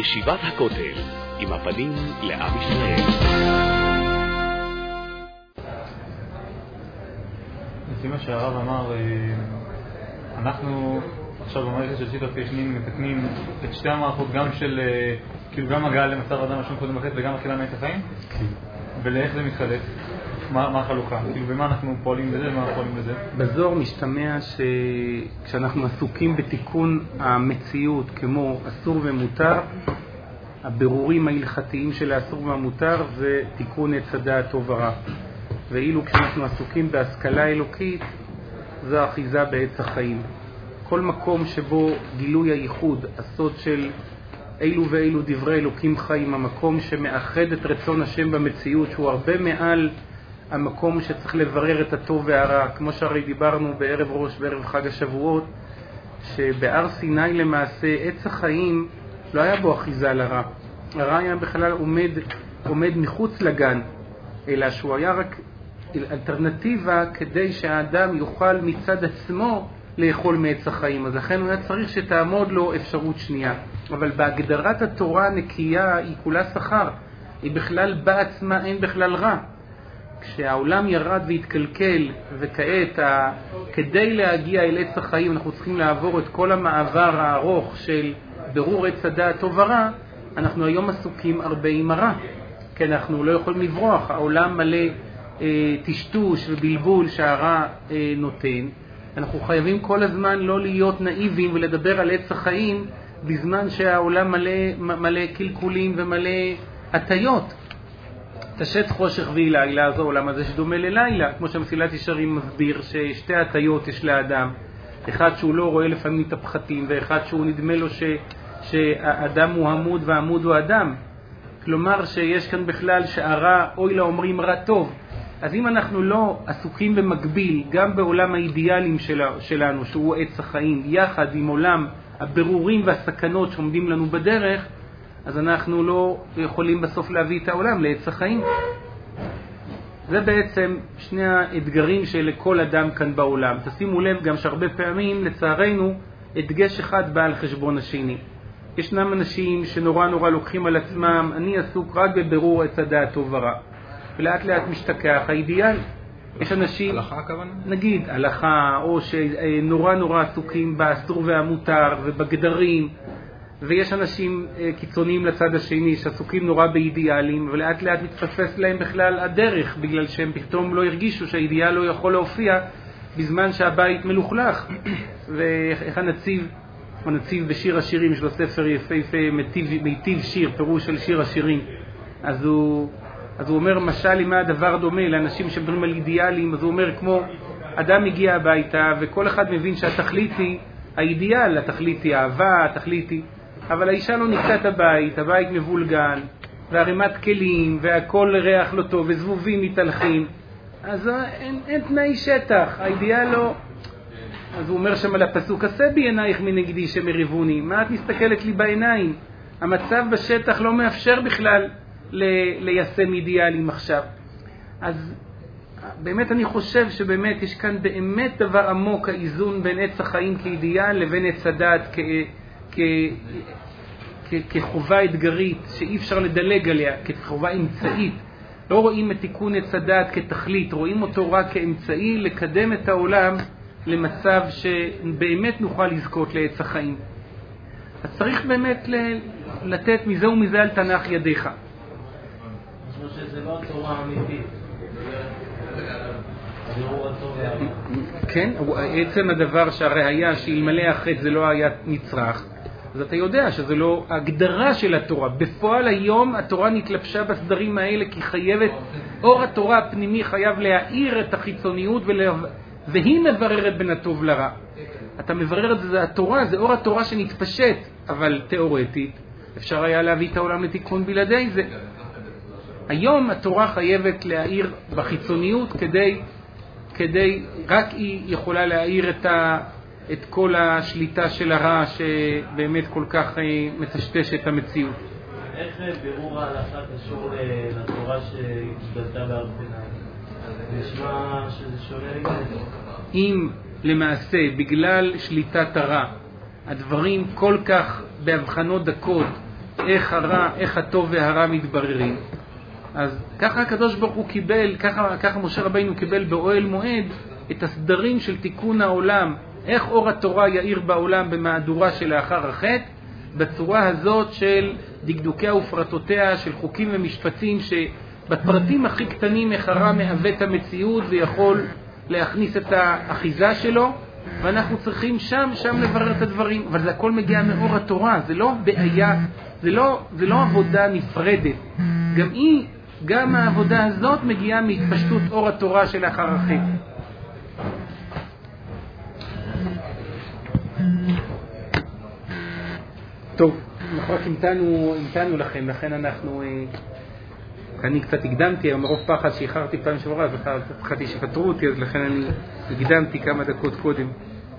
ישיבת הכותל, עם הפנים לעם ישראל. לפי מה שהרב אמר, אנחנו עכשיו במערכת של שיטת קשנין מתקנים את שתי המערכות, גם של כאילו גם הגעה למצב אדם השם קודם בחטא וגם אכילה מעץ החיים, ולאיך זה מתחלק? מה החלוקה? כאילו במה אנחנו פועלים בזה ומה אנחנו פועלים בזה? בזוהר משתמע שכשאנחנו עסוקים בתיקון המציאות כמו אסור ומותר, הבירורים ההלכתיים של האסור והמותר זה תיקון עץ הדעת טוב ורע. ואילו כשאנחנו עסוקים בהשכלה אלוקית, זו אחיזה בעץ החיים. כל מקום שבו גילוי הייחוד, הסוד של אילו ואילו דברי אלוקים חיים, המקום שמאחד את רצון השם במציאות, שהוא הרבה מעל המקום שצריך לברר את הטוב והרע, כמו שהרי דיברנו בערב ראש, בערב חג השבועות, שבהר סיני למעשה עץ החיים לא היה בו אחיזה לרע. הרע היה בכלל עומד מחוץ לגן, אלא שהוא היה רק אלטרנטיבה כדי שהאדם יוכל מצד עצמו לאכול מעץ החיים. אז לכן הוא היה צריך שתעמוד לו אפשרות שנייה. אבל בהגדרת התורה הנקייה היא כולה שכר. היא בכלל בעצמה אין בכלל רע. כשהעולם ירד והתקלקל, וכעת כדי להגיע אל עץ החיים אנחנו צריכים לעבור את כל המעבר הארוך של ברור עץ הדעת טוב ורע, אנחנו היום עסוקים הרבה עם הרע. כי אנחנו לא יכולים לברוח. העולם מלא טשטוש ובלבול שהרע נותן. אנחנו חייבים כל הזמן לא להיות נאיבים ולדבר על עץ החיים בזמן שהעולם מלא קלקולים ומלא הטיות. תשת חושך ולילה, זה העולם הזה שדומה ללילה, כמו שמסילת ישרים מסביר ששתי הטיות יש לאדם, אחד שהוא לא רואה לפעמים את הפחתים, ואחד שהוא נדמה לו שהאדם הוא עמוד והעמוד הוא אדם. כלומר שיש כאן בכלל שהרע, אוי לה אומרים רע טוב. אז אם אנחנו לא עסוקים במקביל, גם בעולם האידיאלים שלנו, שהוא עץ החיים, יחד עם עולם הבירורים והסכנות שעומדים לנו בדרך, אז אנחנו לא יכולים בסוף להביא את העולם לעץ החיים. זה בעצם שני האתגרים שלכל אדם כאן בעולם. תשימו לב גם שהרבה פעמים, לצערנו, הדגש אחד בא על חשבון השני. ישנם אנשים שנורא לוקחים על עצמם, אני עסוק רק בבירור עץ הדעת טוב ורע. ולאט לאט משתכח האידיאל. יש אנשים, הלכה הכוונה? נגיד הלכה, או שנורא עסוקים באסור והמותר ובגדרים, ויש אנשים קיצוניים לצד השני שעסוקים נורא באידיאלים, ולאט לאט מתפספס להם בכלל הדרך, בגלל שהם פתאום לא הרגישו שהאידיאל לא יכול להופיע בזמן שהבית מלוכלך. ואיך הנציב בשיר השירים, יש לו ספר יפהפה, מיטיב שיר, פירוש של שיר השירים. אז הוא אומר, משל למה הדבר דומה לאנשים שמדברים על אידיאלים, אז הוא אומר כמו אדם מגיע הביתה וכל אחד מבין שהתכלית היא האידיאל, התכלית היא אהבה, התכלית היא, אבל האישה לא נקטה את הבית מבולגן, והרימת כלים, והכל ריח לא טוב, וזבובים מתהלכים, אז אין תנאי שטח, האידיאל לא. אז הוא אומר שם על הפסוק, עשה בי עינייך מנגדי שמריבוני, מה את מסתכלת לי בעיניים? המצב בשטח לא מאפשר בכלל ליישם אידיאלים עכשיו. אז באמת אני חושב שבאמת יש כאן באמת דבר עמוק, האיזון בין עץ החיים כאידיאל לבין עץ הדעת כחובה אתגרית שאי אפשר לדלג עליה, כחובה אמצעית. לא רואים את תיקון עץ הדעת כתכלית, רואים אותו רק כאמצעי לקדם את העולם למצב שבאמת נוכל לזכות לעץ החיים. אז צריך באמת לתת מזה ומזה על תנ"ך ידיך. שזה לא התורה האמיתית. כן, עצם הדבר שהראיה שאלמלא החטא זה לא היה נצרך, אז אתה יודע שזה לא הגדרה של התורה. בפועל היום התורה נתלבשה בסדרים האלה כי חייבת, אור התורה הפנימי חייב להאיר את החיצוניות והיא מבררת בין הטוב לרע. אתה מברר את זה, התורה, זה אור התורה שנתפשט, אבל תיאורטית אפשר היה להביא את העולם לתיקון בלעדי זה. היום התורה חייבת להאיר בחיצוניות כדי רק היא יכולה להאיר את כל השליטה של הרע שבאמת כל כך מטשטש את המציאות. איך בירור ההלכה קשור לתורה שהתגלתה בהר סיני? נשמע שזה שונה לגמרי. אם למעשה בגלל שליטת הרע הדברים כל כך בהבחנות דקות איך הטוב והרע מתבררים. אז ככה הקדוש ברוך הוא קיבל, ככה משה רבינו קיבל באוהל מועד את הסדרים של תיקון העולם, איך אור התורה יאיר בעולם במהדורה שלאחר החטא, בצורה הזאת של דקדוקיה ופרטותיה, של חוקים ומשפטים שבפרטים הכי קטנים איך הרע מהווה את המציאות ויכול להכניס את האחיזה שלו, ואנחנו צריכים שם לברר את הדברים. אבל זה הכל מגיע מאור התורה, זה לא בעיה, זה לא עבודה נפרדת. גם העבודה הזאת מגיעה מהתפשטות אור התורה שלאחר החטא. טוב, אנחנו רק המתנו לכן אני קצת הקדמתי, מרוב פחד שאיחרתי פעם שעברה, אז פחדתי שפטרו אותי, אז לכן אני הקדמתי כמה דקות קודם.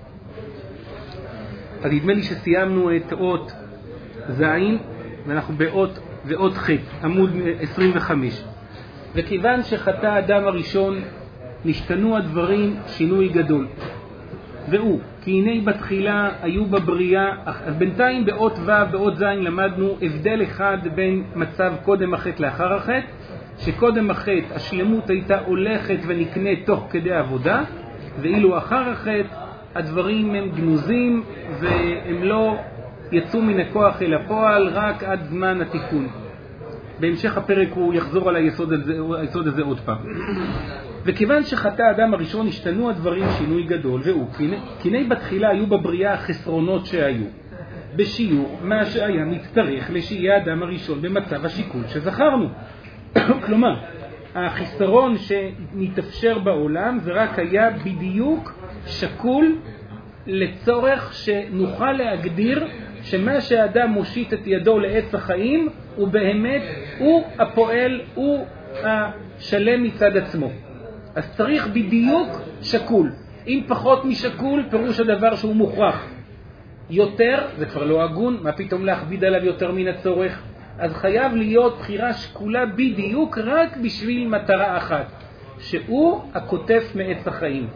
אז נדמה לי שסיימנו את אות זין, ואנחנו באות ח', עמוד 25. וכיוון שחטא האדם הראשון, נשתנו הדברים שינוי גדול. והוא, כי הנה בתחילה היו בבריאה, אז בינתיים באות ו' באות ז' למדנו הבדל אחד בין מצב קודם החטא לאחר החטא, שקודם החטא השלמות הייתה הולכת ונקנית תוך כדי עבודה, ואילו אחר החטא הדברים הם גנוזים והם לא יצאו מן הכוח אל הפועל רק עד זמן התיקון. בהמשך הפרק הוא יחזור על היסוד הזה עוד פעם. וכיוון שחטא האדם הראשון השתנו הדברים שינוי גדול, והוא, כי הנה בתחילה היו בבריאה החסרונות שהיו, בשיעור מה שהיה מצטרך לשיהיה האדם הראשון במצב השיקול שזכרנו. כלומר, החיסרון שנתאפשר בעולם זה רק היה בדיוק שקול לצורך שנוכל להגדיר שמה שהאדם מושיט את ידו לעץ החיים הוא באמת, הוא הפועל, הוא השלם מצד עצמו. אז צריך בדיוק שקול. אם פחות משקול, פירוש הדבר שהוא מוכרח. יותר, זה כבר לא הגון, מה פתאום להכביד עליו יותר מן הצורך? אז חייב להיות בחירה שקולה בדיוק רק בשביל מטרה אחת, שהוא הכותף מעץ החיים.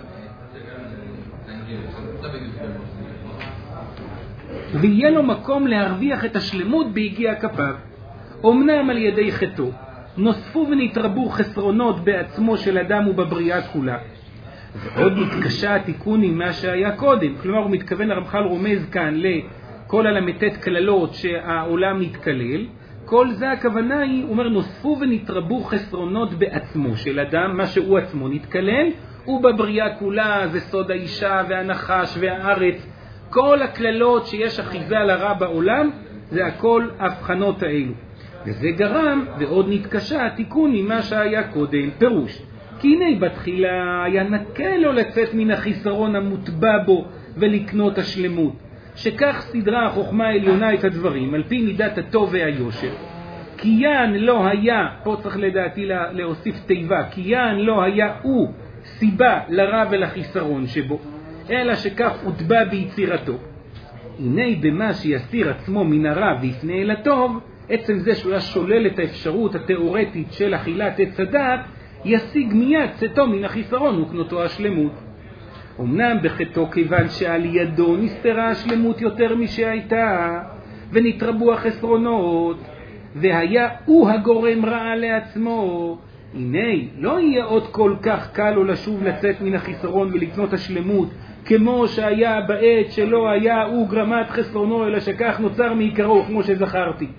ויהיה לו מקום להרוויח את השלמות בהגיע כפיו. אמנם על ידי חטאו נוספו ונתרבו חסרונות בעצמו של אדם ובבריאה כולה, ועוד מתקשה התיקון עם מה שהיה קודם. כלומר הוא מתכוון, הרמח"ל רומז כאן לכל הלמתת כללות שהעולם מתקלל, כל זה הכוונה היא, הוא אומר, נוספו ונתרבו חסרונות בעצמו של אדם, מה שהוא עצמו נתקלל, ובבריאה כולה זה סוד האישה והנחש והארץ, כל הכללות שיש אחיזה לרע בעולם, זה הכל הבחנות האלו. וזה גרם, ועוד נתקשה התיקון ממה שהיה קודם. פירוש, כי הנה בתחילה היה נקל לו לצאת מן החיסרון המוטבע בו ולקנות השלמות, שכך סדרה החוכמה העליונה את הדברים על פי מידת הטוב והיושר. כי יען לא היה, פה צריך לדעתי להוסיף תיבה, כי יען לא היה הוא סיבה לרע ולחיסרון שבו, אלא שכך הוטבע ביצירתו. הנה במה שיסיר עצמו מן הרע ויפנה אל הטוב, עצם זה שהוא היה שולל את האפשרות התיאורטית של אכילת עץ הדעת, ישיג מיד צאתו מן החיסרון וקנותו השלמות. אמנם בחטאו כיוון שעל ידו נסתרה השלמות יותר משהייתה, ונתרבו החסרונות, והיה הוא הגורם רע לעצמו, הנה לא יהיה עוד כל כך קל לו לשוב לצאת מן החיסרון ולקנות השלמות, כמו שהיה בעת שלא היה הוא גרמת חסרונו, אלא שכך נוצר מעיקרו כמו שזכרתי.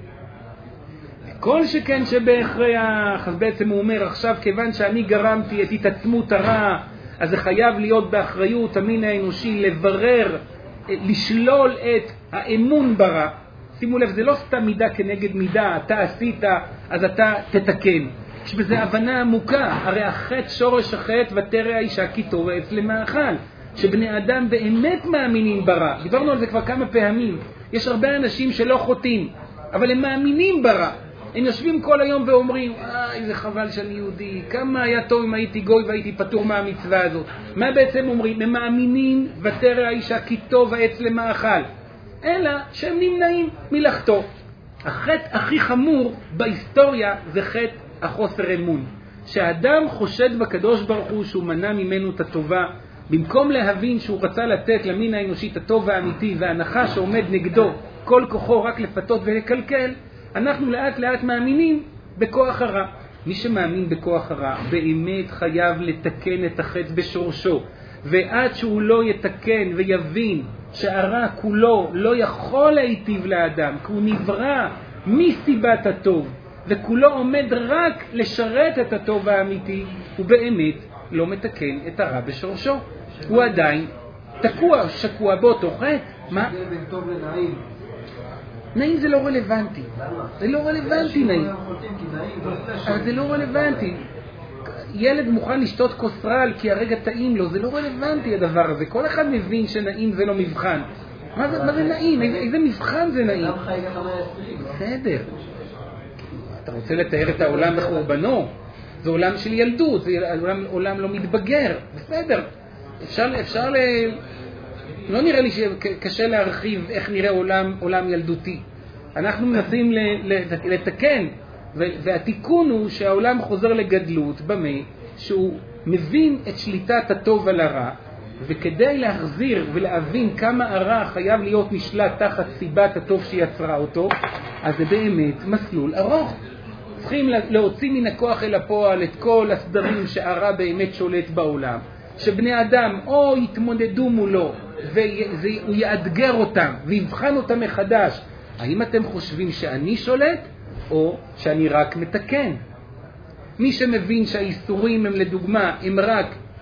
כל שכן שבהכרח, אז בעצם הוא אומר עכשיו כיוון שאני גרמתי את התעצמות הרע, אז זה חייב להיות באחריות המין האנושי לברר, לשלול את האמון ברע. שימו לב, זה לא סתם מידה כנגד מידה, אתה עשית אז אתה תתקן. יש בזה הבנה עמוקה, הרי החטא שורש החטא ותרא האישה כי תורץ למאכל, שבני אדם באמת מאמינים ברע. דיברנו על זה כבר כמה פעמים. יש הרבה אנשים שלא חוטאים, אבל הם מאמינים ברע. הם יושבים כל היום ואומרים, איזה חבל שאני יהודי, כמה היה טוב אם הייתי גוי והייתי פטור מהמצווה הזאת. מה בעצם אומרים? הם מאמינים ותרא האישה כי טוב העץ למאכל, אלא שהם נמנעים מלחטוא. החטא הכי חמור בהיסטוריה זה חטא החוסר אמון, שהאדם חושד בקדוש ברוך הוא שהוא מנע ממנו את הטובה, במקום להבין שהוא רצה לתת למין האנושי את הטוב האמיתי, וההנחה שעומד נגדו כל כוחו רק לפתות ולקלקל, אנחנו לאט לאט מאמינים בכוח הרע. מי שמאמין בכוח הרע באמת חייב לתקן את החטא בשורשו, ועד שהוא לא יתקן ויבין שהרע כולו לא יכול להיטיב לאדם, כי הוא נברא מסיבת הטוב, וכולו עומד רק לשרת את הטוב האמיתי, הוא באמת לא מתקן את הרע בשורשו. הוא עדיין תקוע, שקוע באותו חטא. מה? זה בין טוב לנעים. נעים זה לא רלוונטי. זה לא רלוונטי נעים. אבל זה לא רלוונטי. ילד מוכן לשתות כוסרל כי הרגע טעים לו, זה לא רלוונטי הדבר הזה. כל אחד מבין שנעים זה לא מבחן. מה זה נעים? איזה מבחן זה נעים? בסדר. אתה רוצה לתאר את העולם בחורבנו? זה עולם של ילדות, זה עולם לא מתבגר. בסדר. אפשר לא נראה לי שקשה להרחיב איך נראה עולם ילדותי. אנחנו מנסים לתקן, והתיקון הוא שהעולם חוזר לגדלות במה שהוא מבין את שליטת הטוב על הרע, וכדי להחזיר ולהבין כמה הרע חייב להיות נשלט תחת סיבת הטוב שיצרה אותו, אז זה באמת מסלול ארוך. צריכים להוציא מן הכוח אל הפועל את כל הסדרים שהרע באמת שולט בעולם, שבני אדם או יתמודדו מולו והוא יאתגר אותם ויבחן אותם מחדש. האם אתם חושבים שאני שולט או שאני רק מתקן? מי שמבין שהאיסורים הם לדוגמה הם רק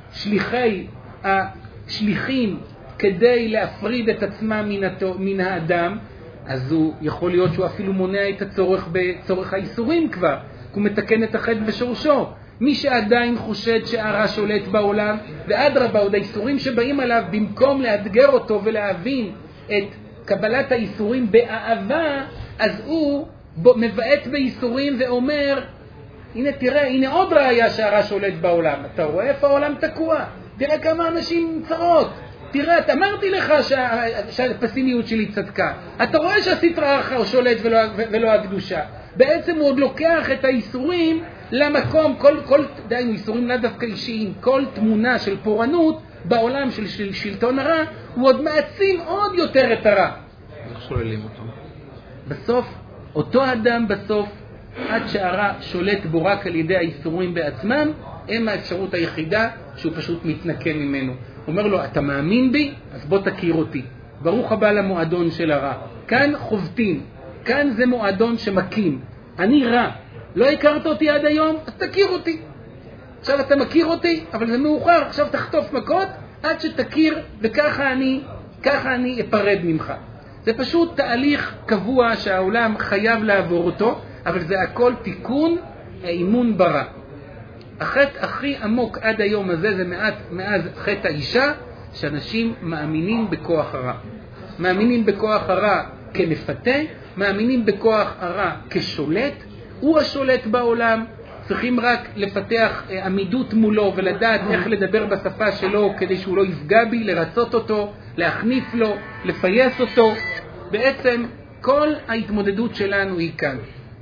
שליחים כדי להפריד את עצמם מן האדם, אז הוא יכול להיות שהוא אפילו מונע את הצורך האיסורים כבר, הוא מתקן את החטא בשורשו. מי שעדיין חושד שהרע שולט בעולם, ואדרבה עוד האיסורים שבאים עליו, במקום לאתגר אותו ולהבין את קבלת האיסורים באהבה, אז הוא מבעט באיסורים ואומר, הנה תראה, הנה עוד ראיה שהרע שולט בעולם. אתה רואה איפה העולם תקוע? תראה כמה אנשים צרות. תראה, אמרתי לך שהפסימיות שלי צדקה. אתה רואה שהסטרא אחר שולט ולא הקדושה. בעצם הוא עוד לוקח את האיסורים למקום, דיינו איסורים לא דווקא אישיים, כל תמונה של פורענות בעולם של שלטון הרע, הוא עוד מעצים עוד יותר את הרע. איך שוללים אותו? בסוף, אותו אדם בסוף, עד שהרע שולט בו רק על ידי האיסורים בעצמם, הם האפשרות היחידה שהוא פשוט מתנקם ממנו. אומר לו, אתה מאמין בי? אז בוא תכיר אותי. ברוך הבא למועדון של הרע. כאן חובטים, כאן זה מועדון שמקים. אני רע. לא הכרת אותי עד היום? אז תכיר אותי. עכשיו אתה מכיר אותי, אבל זה מאוחר. עכשיו תחטוף מכות עד שתכיר, וככה אני אפרד ממך. זה פשוט תהליך קבוע שהעולם חייב לעבור אותו, אבל זה הכל תיקון האימון ברע. החטא הכי עמוק עד היום הזה זה מאז חטא האישה, שאנשים מאמינים בכוח הרע. מאמינים בכוח הרע כמפתה, מאמינים בכוח הרע כשולט, הוא השולט בעולם, צריכים רק לפתח עמידות מולו ולדעת איך לדבר בשפה שלו כדי שהוא לא יפגע בי, לרצות אותו, להכניס לו, לפייס אותו. בעצם כל ההתמודדות שלנו היא כאן.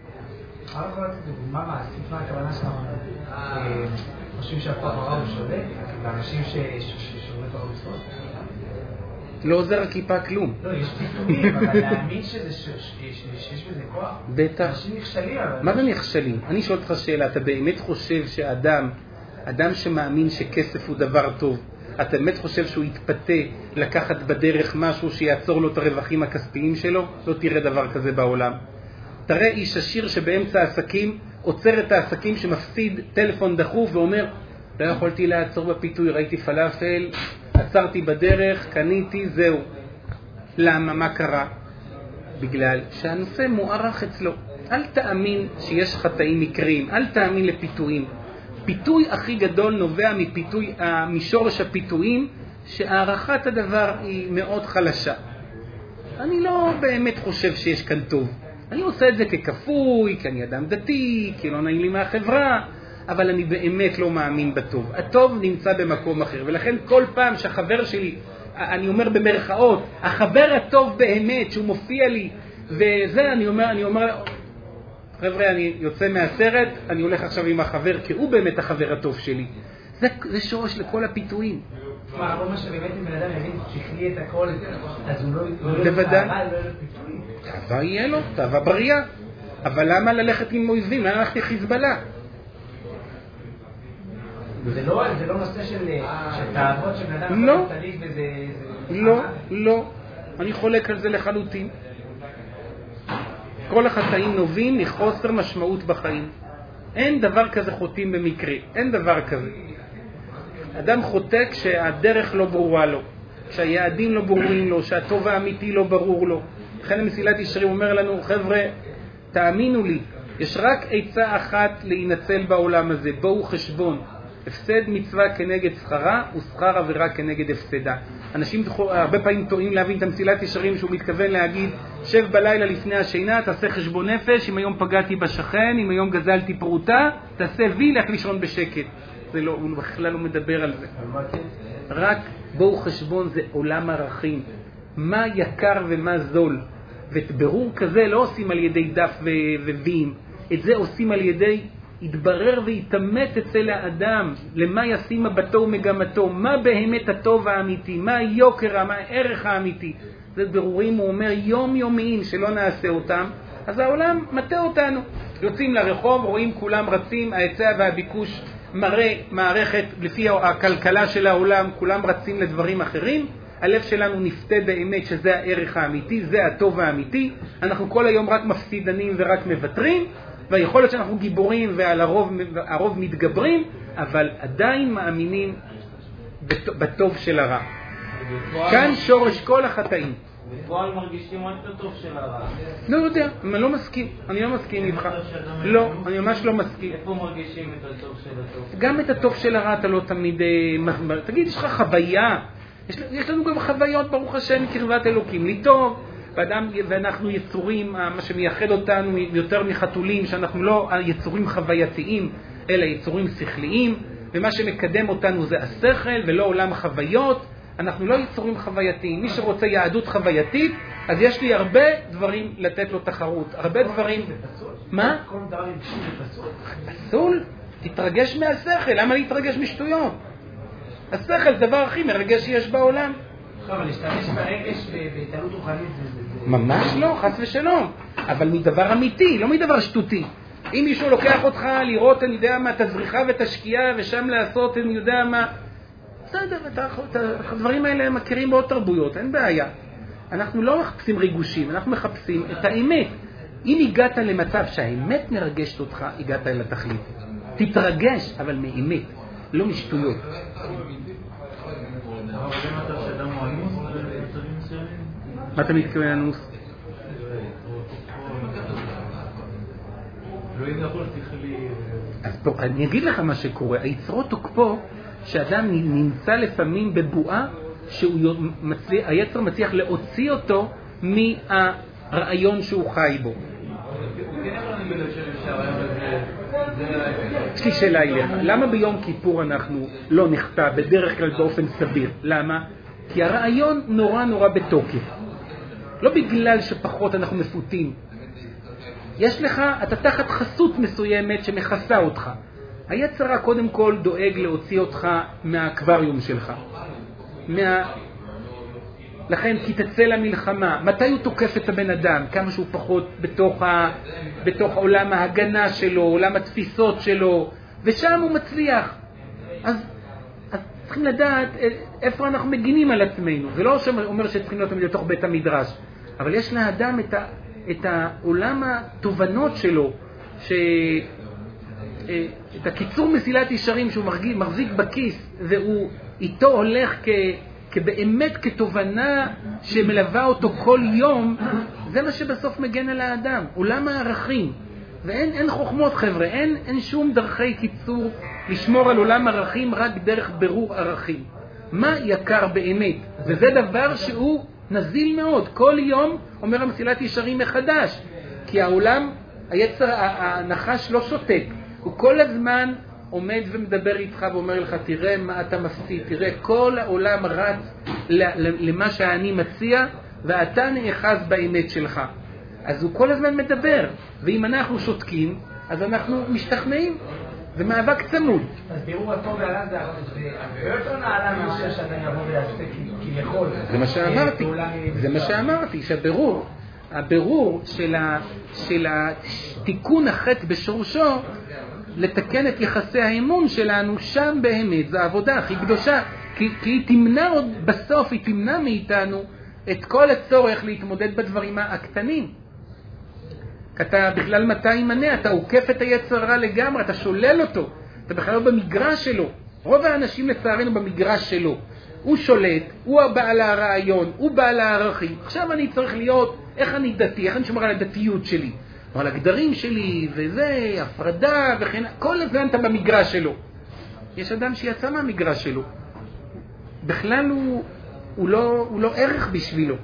מה הכוונה שלנו? חושבים שהכוח הרע הוא שולט? ואנשים ששולט הרע בסוד? לא עוזר הכיפה כלום. לא, יש פיתויים, אבל להאמין שיש בזה כוח. בטח. אנשים נכשלים, אבל... מה זה נכשלים? אני שואל אותך שאלה, אתה באמת חושב אדם שמאמין שכסף הוא דבר טוב, אתה באמת חושב שהוא יתפתה לקחת בדרך משהו שיעצור לו את הרווחים הכספיים שלו? לא תראה דבר כזה בעולם. תראה איש עשיר שבאמצע העסקים עוצר את העסקים, שמפסיד טלפון דחוף ואומר, לא יכולתי לעצור בפיתוי, ראיתי פלאפל, עצרתי בדרך, קניתי, זהו. למה? מה קרה? בגלל שהנושא מוערך אצלו. אל תאמין שיש חטאים מקריים, אל תאמין לפיתויים. פיתוי הכי גדול נובע משורש הפיתויים, שהערכת הדבר היא מאוד חלשה. אני לא באמת חושב שיש כאן טוב. אני עושה את זה ככפוי, כי אני אדם דתי, כי לא נעים לי מהחברה, אבל אני באמת לא מאמין בטוב. הטוב נמצא במקום אחר, ולכן כל פעם שהחבר שלי, אני אומר במרכאות, החבר הטוב באמת שהוא מופיע לי, וזה אני אומר, חבר'ה, אני יוצא מהסרט, אני הולך עכשיו עם החבר, כי הוא באמת החבר הטוב שלי. זה שורש לכל הפיתויים. מה, כל מה שבאמת אם בן אדם יבין שכלי את הכל, אז הוא לא בוודאי. לא פיתויים. תאווה יהיה לו, תאווה בריאה. אבל למה ללכת עם אויבים? למה ללכת לחיזבאללה? זה לא נושא של תאוות של אדם לא, תליג וזה... לא. אני חולק על זה לחלוטין. כל החטאים נובעים מחוסר משמעות בחיים. אין דבר כזה חוטאים במקרה, אין דבר כזה. אדם חוטא כשהדרך לא ברורה לו, כשהיעדים לא ברורים לו, שהטוב האמיתי לא ברור לו. לכן המסילת ישרים אומר לנו, חבר'ה, תאמינו לי, יש רק עצה אחת להינצל בעולם הזה, בואו חשבון. הפסד מצווה כנגד שכרה ושכר עבירה כנגד הפסדה. אנשים הרבה פעמים טועים להבין את המסילת ישרים שהוא מתכוון להגיד, שב בלילה לפני השינה, תעשה חשבון נפש, אם היום פגעתי בשכן, אם היום גזלתי פרוטה, תעשה וי, לך לישון בשקט. זה לא, הוא בכלל לא מדבר על זה. רק בואו חשבון, זה עולם ערכים. מה יקר ומה זול. וברור כזה לא עושים על ידי דף וויים. את זה עושים על ידי יתברר ויתאמת אצל האדם למה ישים מבטו ומגמתו, מה באמת הטוב האמיתי, מה היוקר, מה הערך האמיתי. זה ברורים, הוא אומר, יומיומיים שלא נעשה אותם, אז העולם מטה אותנו. יוצאים לרחוב, רואים כולם רצים, ההיצע והביקוש מראה מערכת לפי הכלכלה של העולם, כולם רצים לדברים אחרים. הלב שלנו נפתה באמת שזה הערך האמיתי, זה הטוב האמיתי. אנחנו כל היום רק מפסידנים ורק מבטרים, והיכולת שאנחנו גיבורים ועל הרוב מתגברים, אבל עדיין מאמינים בטוב של הרע. כאן שורש כל החטאים. בפועל מרגישים רק את הטוב של הרע. לא יודע, אני לא מסכים. אני לא מסכים איתך. לא, אני ממש לא מסכים. איפה מרגישים את הטוב של הטוב? גם את הטוב של הרע אתה לא תמיד... תגיד, יש לך חוויה. יש לנו גם חוויות, ברוך השם, קרבת אלוקים. לי טוב. ואנחנו יצורים, מה שמייחד אותנו יותר מחתולים, שאנחנו לא יצורים חווייתיים, אלא יצורים שכליים, ומה שמקדם אותנו זה השכל ולא עולם חוויות. אנחנו לא יצורים חווייתיים. מי שרוצה יהדות חווייתית, אז יש לי הרבה דברים לתת לו תחרות. הרבה דברים... מה? כל דבר רגשי פסול. פסול? תתרגש מהשכל. למה להתרגש משטויות? השכל זה דבר הכי מרגש שיש בעולם. אבל להשתמש ברגש בהתעלות רוחנית זה... ממש לא, חס ושלום. אבל מדבר אמיתי, לא מדבר שטותי. אם מישהו לוקח אותך לראות, אני יודע מה, תזריחה ותשקיעה, ושם לעשות, אני יודע מה... בסדר, את הדברים האלה הם מכירים בעוד תרבויות, אין בעיה. אנחנו לא מחפשים ריגושים, אנחנו מחפשים את האמת. אם הגעת למצב שהאמת מרגשת אותך, הגעת אל התכלית. תתרגש, אבל מאמת, לא משטויות. מה אתה מתכוון אנוס? אז פה, אני אגיד לך מה שקורה. היצרות תוקפו שאדם נמצא לפעמים בבועה שהיצר מצליח להוציא אותו מהרעיון שהוא חי בו. יש לי שאלה אליך, למה ביום כיפור אנחנו לא נחטא בדרך כלל באופן סביר? למה? כי הרעיון נורא נורא בתוקף. לא בגלל שפחות אנחנו מפותים. יש לך, אתה תחת חסות מסוימת שמכסה אותך. היצר קודם כל דואג להוציא אותך מהאקווריום שלך. לכן כי תצא למלחמה. מתי הוא תוקף את הבן אדם? כמה שהוא פחות בתוך עולם ההגנה שלו, עולם התפיסות שלו, ושם הוא מצליח. אז צריכים לדעת איפה אנחנו מגינים על עצמנו. זה לא אומר שצריכים להיות תמיד לתוך בית המדרש, אבל יש לאדם את העולם התובנות שלו, את הקיצור מסילת ישרים שהוא מחזיק בכיס, והוא איתו הולך כבאמת כתובנה שמלווה אותו כל יום. זה מה שבסוף מגן על האדם, עולם הערכים. ואין חוכמות חבר'ה, אין שום דרכי קיצור לשמור על עולם ערכים, רק דרך ברור ערכים. מה יקר באמת? וזה דבר שהוא נזיל מאוד. כל יום אומר המסילת ישרים מחדש, כי העולם, היצר, הנחש לא שותק. הוא כל הזמן עומד ומדבר איתך ואומר לך, תראה מה אתה מפסיד, תראה כל העולם רץ למה שאני מציע, ואתה נאחז באמת שלך. אז הוא כל הזמן מדבר, ואם אנחנו שותקים, אז אנחנו משתכנעים. זה מאבק צמוד. אז בירור הטוב והרע זה הרבה יותר נעלה מאשר שאתה יבוא ויעשה כביכול. זה מה שאמרתי, שהבירור, הבירור של תיקון החטא בשורשו, לתקן את יחסי האמון שלנו, שם באמת זו העבודה הכי קדושה, כי היא תמנע עוד בסוף, היא תמנע מאיתנו את כל הצורך להתמודד בדברים הקטנים. אתה בכלל מתי יימנע, אתה עוקף את היצר הרע לגמרי, אתה שולל אותו, אתה בכלל לא במגרש שלו. רוב האנשים לצערנו במגרש שלו. הוא שולט, הוא בעל הרעיון, הוא בעל הערכים. עכשיו אני צריך להיות, איך אני דתי, איך אני שומר על הדתיות שלי, או על הגדרים שלי, וזה, הפרדה וכן, כל הזמן אתה במגרש שלו. יש אדם שיצא מהמגרש שלו. בכלל הוא לא ערך בשבילו.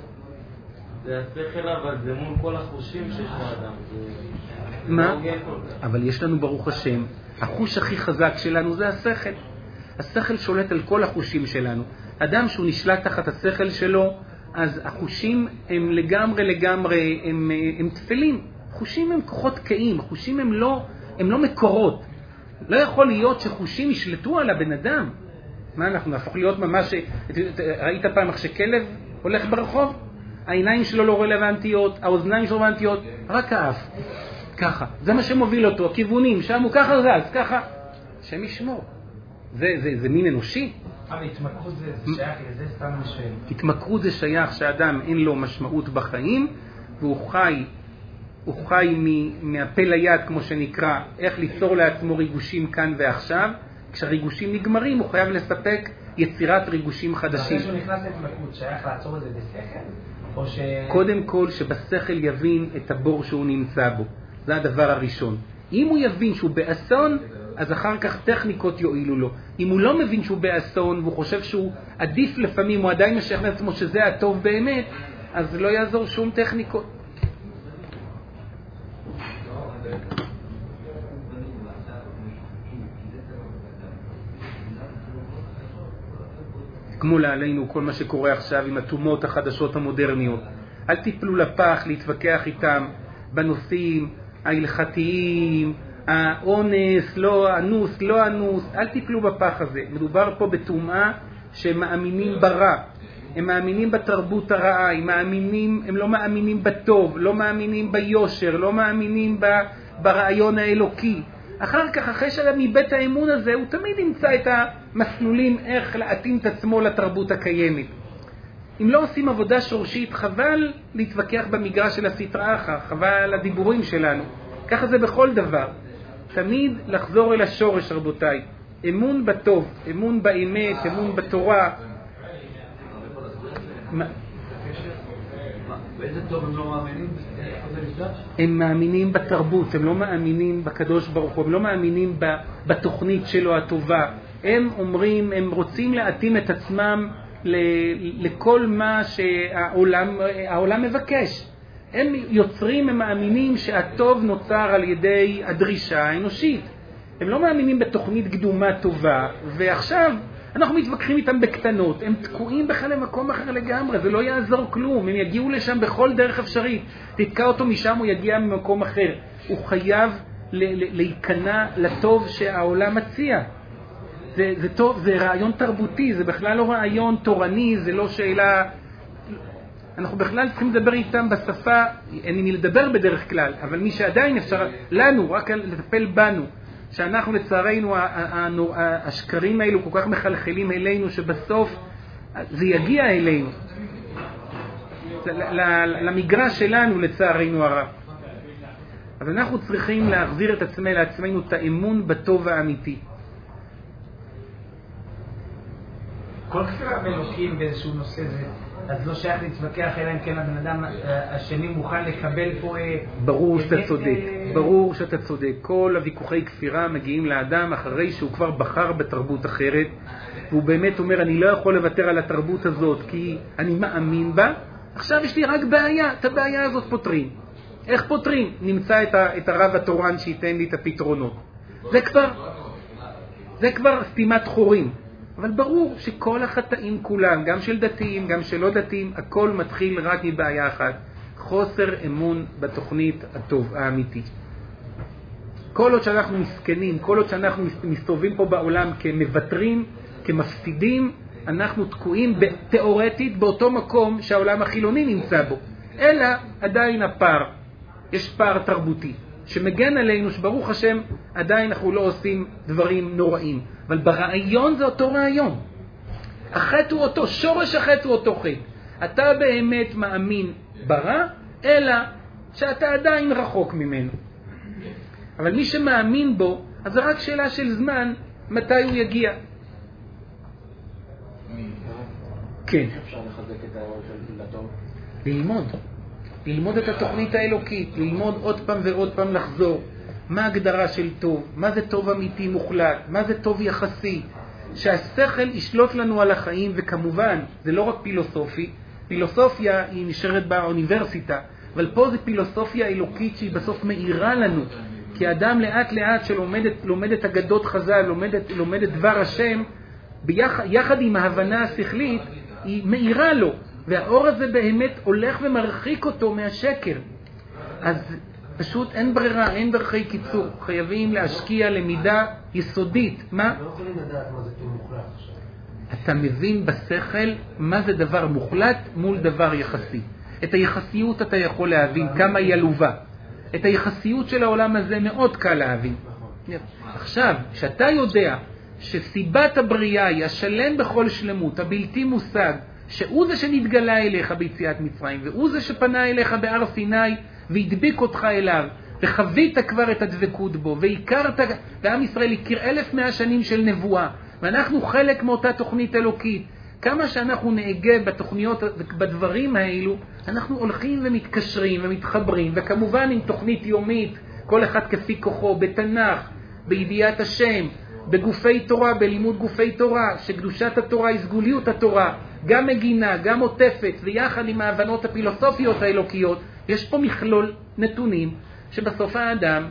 זה השכל, אבל זה מול כל החושים שיש באדם. מה? אבל יש לנו ברוך השם, החוש הכי חזק שלנו זה השכל. השכל שולט על כל החושים שלנו. אדם שהוא נשלט תחת השכל שלו, אז החושים הם לגמרי, הם תפלים. חושים הם כוחות קיים, החושים הם לא מקורות. לא יכול להיות שחושים ישלטו על הבן אדם. מה, אנחנו נהפוך להיות ממש... ראית פעם איך שכלב הולך ברחוב? העיניים שלו לא רלוונטיות, האוזניים שלו רלוונטיות, רק האף. ככה. זה מה שמוביל אותו, הכיוונים, שם הוא ככה זז, ככה. השם ישמור. זה מין אנושי. אבל התמכרות זה שייך לזה סתם משל. התמכרות זה שייך שאדם אין לו משמעות בחיים, והוא חי מהפה ליד, כמו שנקרא, איך ליצור לעצמו ריגושים כאן ועכשיו. כשהריגושים נגמרים, הוא חייב לספק יצירת ריגושים חדשים. אחרי שהוא נכנס להתמכרות, שייך לעצור את זה בשכל? קודם כל שבשכל יבין את הבור שהוא נמצא בו. זה הדבר הראשון. אם הוא יבין שהוא באסון, אז אחר כך טכניקות יועילו לו. אם הוא לא מבין שהוא באסון, והוא חושב שהוא עדיף לפעמים, הוא עדיין משכנע עצמו שזה הטוב באמת, אז לא יעזור שום טכניקות. כמו לעלינו כל מה שקורה עכשיו עם התומות החדשות המודרניות. אל תיפלו לפח להתווכח איתם בנושאים ההלכתיים, האונס, לא אנוס, לא אנוס, אל תיפלו בפח הזה. מדובר פה בתומעה שמאמינים ברע, הם מאמינים בתרבות הרעה, הם לא מאמינים בטוב, לא מאמינים ביושר, לא מאמינים ברעיון האלוקי. אחר כך, אחרי מבית האמון הזה, הוא תמיד ימצא את המסלולים איך להתאים את עצמו לתרבות הקיימת. אם לא עושים עבודה שורשית, חבל להתווכח במגרש של הסטרא אחרא, חבל על הדיבורים שלנו. ככה זה בכל דבר. תמיד לחזור אל השורש, רבותיי. אמון בטוב, אמון באמת, אמון בתורה. באיזה טוב הם לא מאמינים? הם מאמינים בתרבות, הם לא מאמינים בקדוש ברוך הוא, הם לא מאמינים בתוכנית שלו הטובה. הם אומרים, הם רוצים להתאים את עצמם לכל מה שהעולם מבקש. הם יוצרים, הם מאמינים שהטוב נוצר על ידי הדרישה האנושית. הם לא מאמינים בתוכנית קדומה טובה, ועכשיו אנחנו מתווכחים איתם בקטנות. הם תקועים בכלל למקום אחר לגמרי, זה לא יעזור כלום. הם יגיעו לשם בכל דרך אפשרית. תתקע אותו משם, הוא יגיע ממקום אחר. הוא חייב להיכנע לטוב שהעולם מציע. זה טוב, זה רעיון תרבותי, זה בכלל לא רעיון תורני, זה לא שאלה... אנחנו בכלל צריכים לדבר איתם בשפה, אין לי לדבר בדרך כלל, אבל מי שעדיין אפשר, לנו, רק לטפל בנו, שאנחנו לצערנו, השקרים האלו כל כך מחלחלים אלינו, שבסוף זה יגיע אלינו, למגרש שלנו לצערנו הרב. אז אנחנו צריכים להחזיר את לעצמנו את האמון בטוב האמיתי. כל כפירה באלוקים באיזשהו נושא זה, אז לא שייך להתווכח, אלא אם כן הבן אדם השני מוכן לקבל פה... ברור שאתה צודק, ברור שאתה צודק. כל הוויכוחי כפירה מגיעים לאדם אחרי שהוא כבר בחר בתרבות אחרת, והוא באמת אומר, אני לא יכול לוותר על התרבות הזאת כי אני מאמין בה. עכשיו יש לי רק בעיה, את הבעיה הזאת פותרים. איך פותרים? נמצא את הרב התורן שייתן לי את הפתרונות. זה כבר סתימת חורים. אבל ברור שכל החטאים כולם, גם של דתיים, גם של לא דתיים, הכל מתחיל רק מבעיה אחת. חוסר אמון בתוכנית הטוב, האמיתית. כל עוד שאנחנו מסכנים, כל עוד שאנחנו מסתובבים פה בעולם כמוותרים, כמפסידים, אנחנו תקועים תיאורטית באותו מקום שהעולם החילוני נמצא בו. אלא עדיין הפער, יש פער תרבותי, שמגן עלינו, שברוך השם עדיין אנחנו לא עושים דברים נוראים, אבל ברעיון זה אותו רעיון. החטא הוא אותו, שורש החטא הוא אותו חטא. אתה באמת מאמין ברע, אלא שאתה עדיין רחוק ממנו. אבל מי שמאמין בו, אז זה רק שאלה של זמן, מתי הוא יגיע. כן. אפשר לחזק את הרעיון של לטוב? ללמוד את התוכנית האלוקית, ללמוד עוד פעם ועוד פעם לחזור. מה ההגדרה של טוב? מה זה טוב אמיתי מוחלט? מה זה טוב יחסי? שהשכל ישלוט לנו על החיים, וכמובן, זה לא רק פילוסופי. פילוסופיה היא נשארת באוניברסיטה, אבל פה זה פילוסופיה אלוקית שהיא בסוף מאירה לנו. כי האדם לאט לאט שלומד את אגדות חז"ל, לומד את דבר השם, יחד עם ההבנה השכלית, היא מאירה לו. והאור הזה באמת הולך ומרחיק אותו מהשקר. אז פשוט אין ברירה, אין דרכי קיצור. חייבים להשקיע למידה יסודית. מה? לא יכולים לדעת מה זה טוב מוחלט עכשיו. אתה מבין בשכל מה זה דבר מוחלט מול דבר יחסי. את היחסיות אתה יכול להבין, כמה היא עלובה. את היחסיות של העולם הזה מאוד קל להבין. עכשיו, כשאתה יודע שסיבת הבריאה היא השלם בכל שלמות, הבלתי מושג, שהוא זה שנתגלה אליך ביציאת מצרים, והוא זה שפנה אליך בהר סיני והדביק אותך אליו, וחווית כבר את הדבקות בו, והכרת, ועם ישראל הכיר 1100 שנים של נבואה, ואנחנו חלק מאותה תוכנית אלוקית. כמה שאנחנו נהגה בתוכניות, בדברים האלו, אנחנו הולכים ומתקשרים ומתחברים, וכמובן עם תוכנית יומית, כל אחד כפי כוחו, בתנ"ך, בידיעת השם, בגופי תורה, בלימוד גופי תורה, שקדושת התורה היא סגוליות התורה, גם מגינה, גם עוטפת, ויחד עם ההבנות הפילוסופיות האלוקיות, יש פה מכלול נתונים שבסוף האדם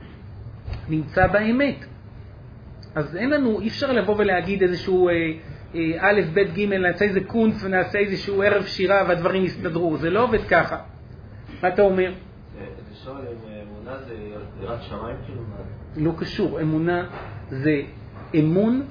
נמצא באמת. אז אין לנו, אי אפשר לבוא ולהגיד איזשהו א', ב', ג', נעשה איזה קונץ ונעשה איזשהו ערב שירה והדברים יסתדרו. זה לא עובד ככה. מה אתה אומר? זה שואל, אמונה זה יראת שמיים כאילו? לא קשור. אמונה זה אמון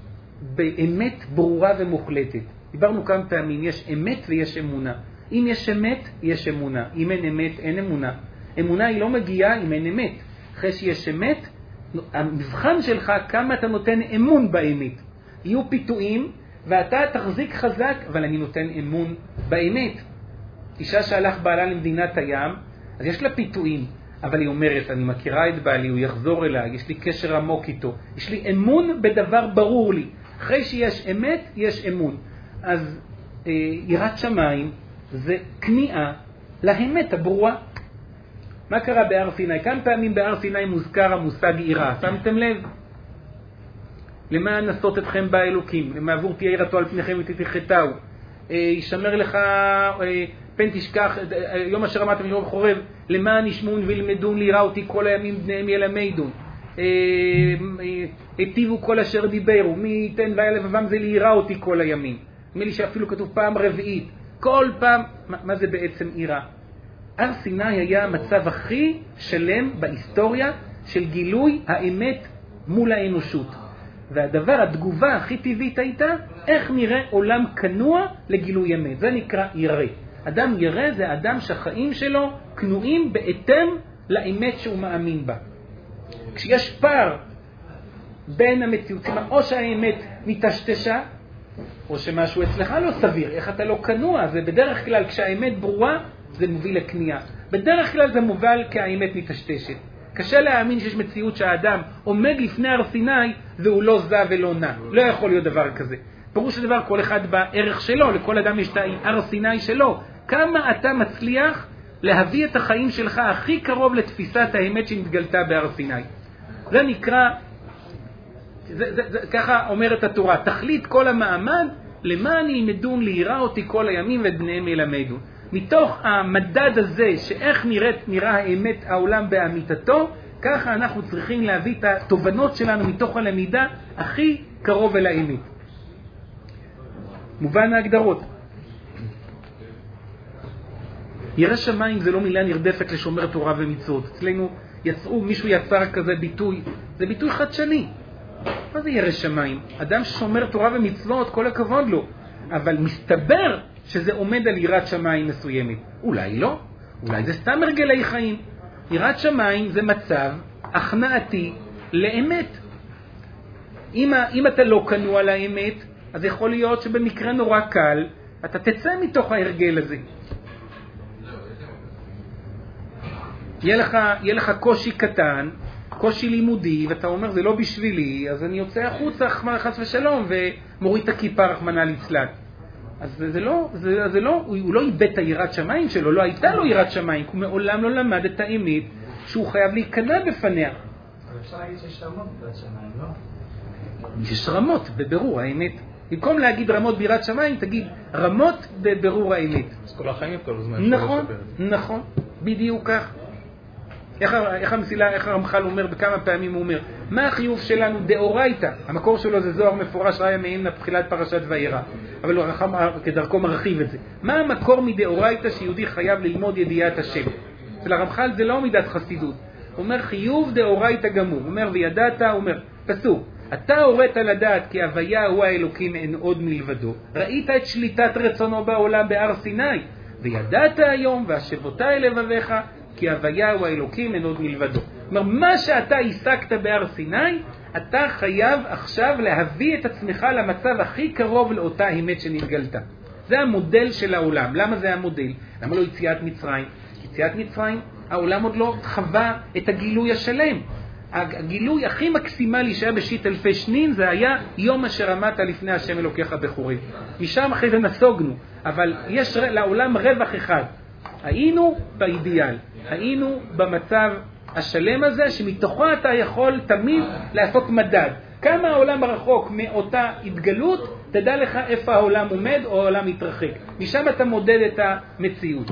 באמת ברורה ומוחלטת. דיברנו כמה פעמים, יש אמת ויש אמונה. אם יש אמת, יש אמונה. אם אין אמת, אין אמונה. אמונה היא לא מגיעה אם אין אמת. אחרי שיש אמת, המבחן שלך כמה אתה נותן אמון באמת. יהיו פיתויים, ואתה תחזיק חזק, אבל אני נותן אמון באמת. אישה שהלך בעלה למדינת הים, אז יש לה פיתויים, אבל היא אומרת, אני מכירה את בעלי, הוא יחזור אליי, יש לי קשר עמוק איתו, יש לי אמון בדבר ברור לי. אחרי שיש אמת, יש אמון. אז יראת שמיים זה כניעה לאמת הברורה. מה קרה בהר סיני? כמה פעמים בהר סיני מוזכר המושג יראה? שמתם לב? למען נסות אתכם באלוקים, למעבור תהיה יראתו על פניכם ותתחתהו. ישמר לך, פן תשכח, יום אשר אמרתם לרוב חורב, למען ישמעון וילמדון ליראה אותי כל הימים בניהם ילמדון. היטיבו כל אשר דיברו, מי ייתן והיה לבבם זה ליראה אותי כל הימים. נדמה לי שאפילו כתוב פעם רביעית. כל פעם, מה זה בעצם יראה? הר סיני היה המצב הכי שלם בהיסטוריה של גילוי האמת מול האנושות. והדבר, התגובה הכי טבעית הייתה, איך נראה עולם כנוע לגילוי אמת. זה נקרא ירא. אדם ירא זה אדם שהחיים שלו כנועים בהתאם לאמת שהוא מאמין בה. כשיש פער בין המציאותים, או שהאמת מתשתשה, או שמשהו אצלך לא סביר, איך אתה לא כנוע, זה בדרך כלל כשהאמת ברורה, זה מוביל לקנייה. בדרך כלל זה מובל כי האמת מתשתשת. קשה להאמין שיש מציאות שהאדם עומד לפני הר סיני והוא לא זע ולא נע. לא יכול להיות דבר כזה. פירוש הדבר, כל אחד בערך שלו, לכל אדם יש את הר סיני שלו. כמה אתה מצליח להביא את החיים שלך הכי קרוב לתפיסת האמת שנתגלתה בהר סיני. זה נקרא, ככה אומרת התורה, תכלית כל המעמד, למען ילמדון ליראה אותי כל הימים ואת בניהם ילמדו. מתוך המדד הזה שאיך נראה האמת העולם באמיתתו, ככה אנחנו צריכים להביא את התובנות שלנו מתוך הלמידה הכי קרוב אל האמת. מובן ההגדרות. ירא שמיים זה לא מילה נרדפת לשומר תורה ומצוות. אצלנו מישהו יצר כזה ביטוי, זה ביטוי חדשני. מה זה ירא שמיים? אדם ששומר תורה ומצוות, כל הכבוד לו. אבל מסתבר שזה עומד על יראת שמיים מסוימת. אולי לא, אולי זה סתם הרגלי חיים. יראת שמיים זה מצב הכנעתי לאמת. אם אתה לא כנוע לאמת, אז יכול להיות שבמקרה נורא קל אתה תצא מתוך ההרגל הזה. יהיה לך קושי קטן, קושי לימודי, ואתה אומר זה לא בשבילי, אז אני יוצא החוצה חס ושלום ומוריד את הכיפה רחמנא ליצלן. אז זה לא, הוא לא איבד את יראת שמיים שלו, לא הייתה לו יראת שמיים, הוא מעולם לא למד את האמת שהוא חייב להיכנע בפניה. אבל אפשר להגיד שיש רמות ביראת שמיים, לא? יש רמות בבירור האמת. במקום להגיד רמות ביראת שמיים, תגיד רמות בבירור האמת. אז כל החיים כל הזמן. נכון, בדיוק כך. איך המסילה, איך הרמח"ל אומר בכמה פעמים הוא אומר, מה החיוב שלנו דאורייתא? המקור שלו זה זוהר מפורש ראיה מאמנה בתחילת פרשת וירא, אבל הוא כדרכו מרחיב את זה. מה המקור מדאורייתא שיהודי חייב ללמוד ידיעת השם? אצל הרמח"ל זה לא מידת חסידות, הוא אומר חיוב דאורייתא גמור, הוא אומר וידעת, הוא אומר פסוק, אתה הורית לדעת כי הוויה הוא האלוקים אין עוד מלבדו, ראית את שליטת רצונו בעולם בהר סיני, וידעת היום והשבותה אל לבביך כי הוויה הוא האלוקים אין עוד מלבדו. זאת אומרת, מה שאתה עסקת בהר סיני, אתה חייב עכשיו להביא את עצמך למצב הכי קרוב לאותה אמת שנתגלתה. זה המודל של העולם. למה זה המודל? למה לא יציאת מצרים? יציאת מצרים, העולם עוד לא חווה את הגילוי השלם. הגילוי הכי מקסימלי שהיה בשיט אלפי שנין, זה היה יום אשר עמדת לפני השם אלוקיך בחורים. משם אחרי זה נסוגנו, אבל יש לעולם רווח אחד. היינו באידיאל, היינו במצב השלם הזה שמתוכו אתה יכול תמיד לעשות מדד. כמה העולם רחוק מאותה התגלות, תדע לך איפה העולם עומד או העולם מתרחק. משם אתה מודד את המציאות.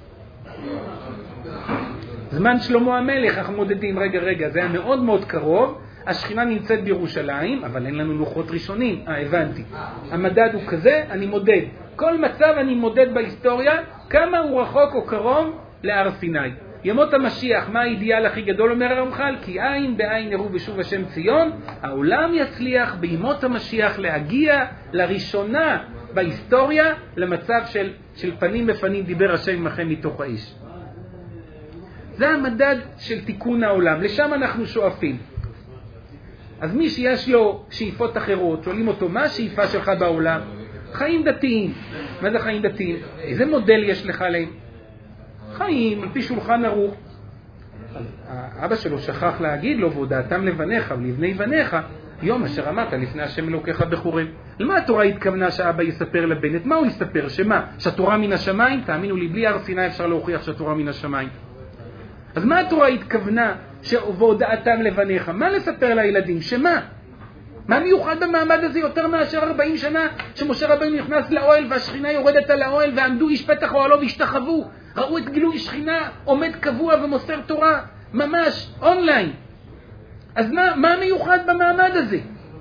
זמן שלמה המלך אנחנו מודדים, רגע, זה היה מאוד מאוד קרוב, השכינה נמצאת בירושלים, אבל אין לנו לוחות ראשונים. הבנתי. המדד הוא כזה, אני מודד. כל מצב אני מודד בהיסטוריה, כמה הוא רחוק או קרוב להר סיני. ימות המשיח, מה האידיאל הכי גדול אומר הרמח"ל? כי עין בעין יראו בשוב השם ציון, העולם יצליח בימות המשיח להגיע לראשונה בהיסטוריה למצב של פנים בפנים דיבר השם עמכם מתוך האיש. זה המדד של תיקון העולם, לשם אנחנו שואפים. אז מי שיש לו שאיפות אחרות, שואלים אותו, מה השאיפה שלך בעולם? חיים דתיים. מה זה חיים דתיים? איזה מודל יש לך להם? חיים, על פי שולחן ערוך. אבא שלו שכח להגיד לו, והודעתם לבניך ולבני בניך, יום אשר עמדת לפני השם אלוקיך בחורים. למה התורה התכוונה שאבא יספר לבן? מה הוא יספר? שמה? שהתורה מן השמיים? תאמינו לי, בלי הר סיני אפשר להוכיח שהתורה מן השמיים. אז מה התורה התכוונה שהודעתם לבניך? מה לספר לילדים? שמה? מה מיוחד במעמד הזה יותר מאשר 40 שנה שמשה רבינו נכנס לאוהל והשכינה יורדת על האוהל ועמדו איש פתח אוהלו והשתחוו, ראו את גילוי שכינה עומד קבוע ומוסר תורה ממש אונליין. אז מה מיוחד במעמד הזה?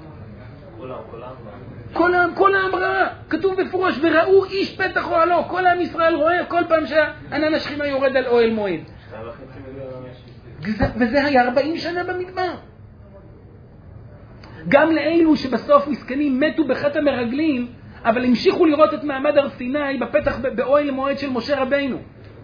כל העם ראה, כתוב בפורש וראו איש פתח אוהלו, כל העם ישראל רואה כל פעם שענן השכינה יורד על אוהל מועד. וזה היה 40 שנה במדבר. גם לאלו שבסוף מסכנים מתו בחטא המרגלים, אבל המשיכו לראות את מעמד הר סיני בפתח באוהל מועד של משה רבינו.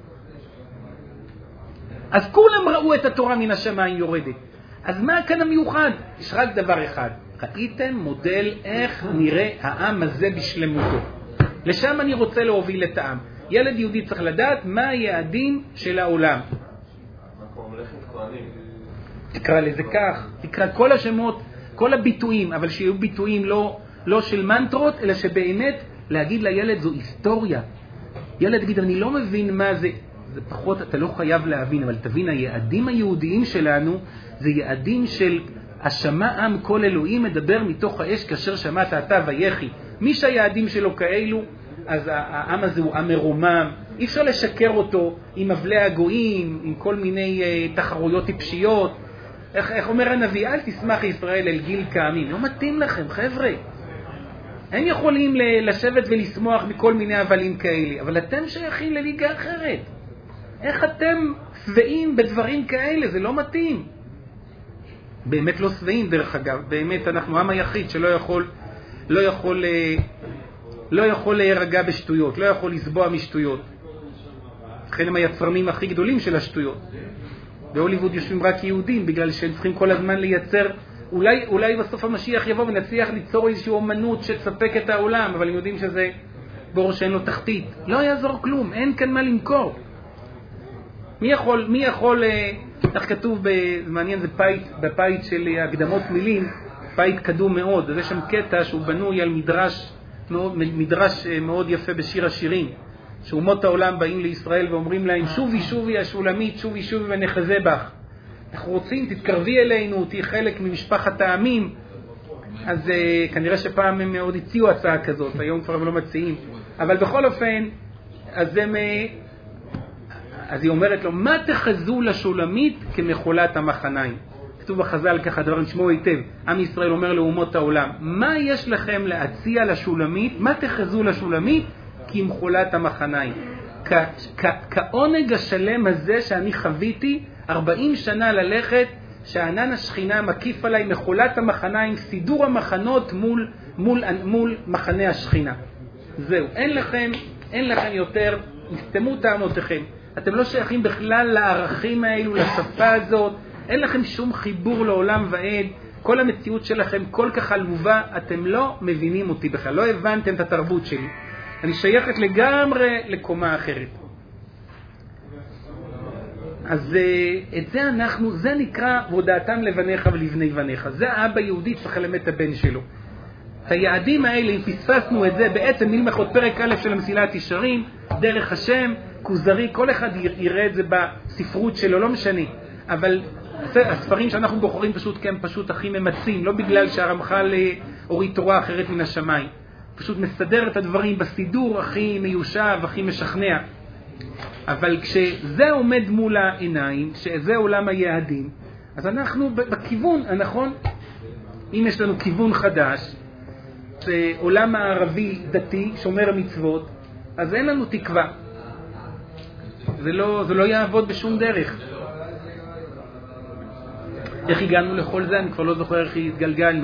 אז כולם ראו את התורה מן השמיים יורדת. אז מה כאן המיוחד? יש רק דבר אחד. ראיתם מודל איך נראה העם הזה בשלמותו. לשם אני רוצה להוביל את העם. ילד יהודי צריך לדעת מה היעדים של העולם. תקרא לזה כך, תקרא כל השמות, כל הביטויים, אבל שיהיו ביטויים לא של מנטרות, אלא שבאמת להגיד לילד זו היסטוריה. ילד יגיד, אני לא מבין מה זה, זה פחות, אתה לא חייב להבין, אבל תבין, היעדים היהודיים שלנו זה יעדים של השמע עם כל אלוהים מדבר מתוך האש כאשר שמעת אתה ויחי. מי שהיעדים שלו כאלו, אז העם הזה הוא עם מרומם, אי אפשר לשקר אותו עם מבלי הגויים, עם כל מיני תחרויות טיפשיות. איך אומר הנביא, אל תשמח ישראל אל גיל קעמים. לא מתאים לכם, חבר'ה. הם יכולים לשבת ולשמוח מכל מיני הבלים כאלה, אבל אתם שייכים לליגה אחרת. איך אתם שבעים בדברים כאלה? זה לא מתאים. באמת לא שבעים דרך אגב. באמת אנחנו עם היחיד שלא יכול לא יכול להירגע בשטויות, לא יכול לסבוע משטויות. לכן הם היצרנים הכי גדולים של השטויות. בהוליווד יושבים רק יהודים, בגלל שהם צריכים כל הזמן לייצר, אולי בסוף המשיח יבוא ונצליח ליצור איזושהי אומנות שתספק את העולם, אבל הם יודעים שזה בור שאין לו תחתית. לא יעזור כלום, אין כאן מה למכור. מי יכול, איך כתוב, מעניין, זה בפייט של הקדמות מילים, פייט קדום מאוד, אז יש שם קטע שהוא בנוי על מדרש מאוד יפה בשיר השירים, שאומות העולם באים לישראל ואומרים להם, שובי שובי השולמית, שובי שובי ונחזה בך. אנחנו רוצים, תתקרבי אלינו, תהי חלק ממשפחת העמים. אז כנראה שפעם הם מאוד הציעו הצעה כזאת, היום כבר הם לא מציעים. אבל בכל אופן, אז היא אומרת לו, מה תחזו לשולמית כמחולת המחניים? כתוב בחז"ל ככה, דבר נשמעו היטב. עם ישראל אומר לאומות העולם, מה יש לכם להציע לשולמית? מה תחזו לשולמית כמחולת המחניים? כעונג השלם הזה שאני חוויתי 40 שנה ללכת, שענן השכינה מקיף עליי מחולת המחניים, סידור המחנות מול מחנה השכינה. זהו, אין לכם יותר, נסתמו טענותיכם. אתם לא שייכים בכלל לערכים האלו, לשפה הזאת, אין לכם שום חיבור לעולם ועד, כל המציאות שלכם כל כך עלובה, אתם לא מבינים אותי בכלל, לא הבנתם את התרבות שלי. אני שייכת לגמרי לקומה אחרת. אז זה נקרא הודעתם לבניך ולבני בניך. זה האבא יהודי צריך ללמד את הבן שלו. את היעדים האלה, אם פספסנו את זה, בעצם נלמד פרק א' של המסילת ישרים, דרך השם, כוזרי, כל אחד יראה את זה בספרות שלו, לא משנה. אבל הספרים שאנחנו בוחרים פשוט כי הם פשוט הכי ממצים, לא בגלל שהרמח"ל הוריד תורה אחרת מן השמיים. פשוט מסדר את הדברים בסידור הכי מיושב, הכי משכנע. אבל כשזה עומד מול העיניים, שזה עולם היעדים, אז אנחנו בכיוון הנכון. אם יש לנו כיוון חדש, זה עולם הערבי דתי, שומר מצוות, אז אין לנו תקווה. זה לא יעבוד בשום דרך. איך הגענו לכל זה? אני כבר לא זוכר איך התגלגלנו.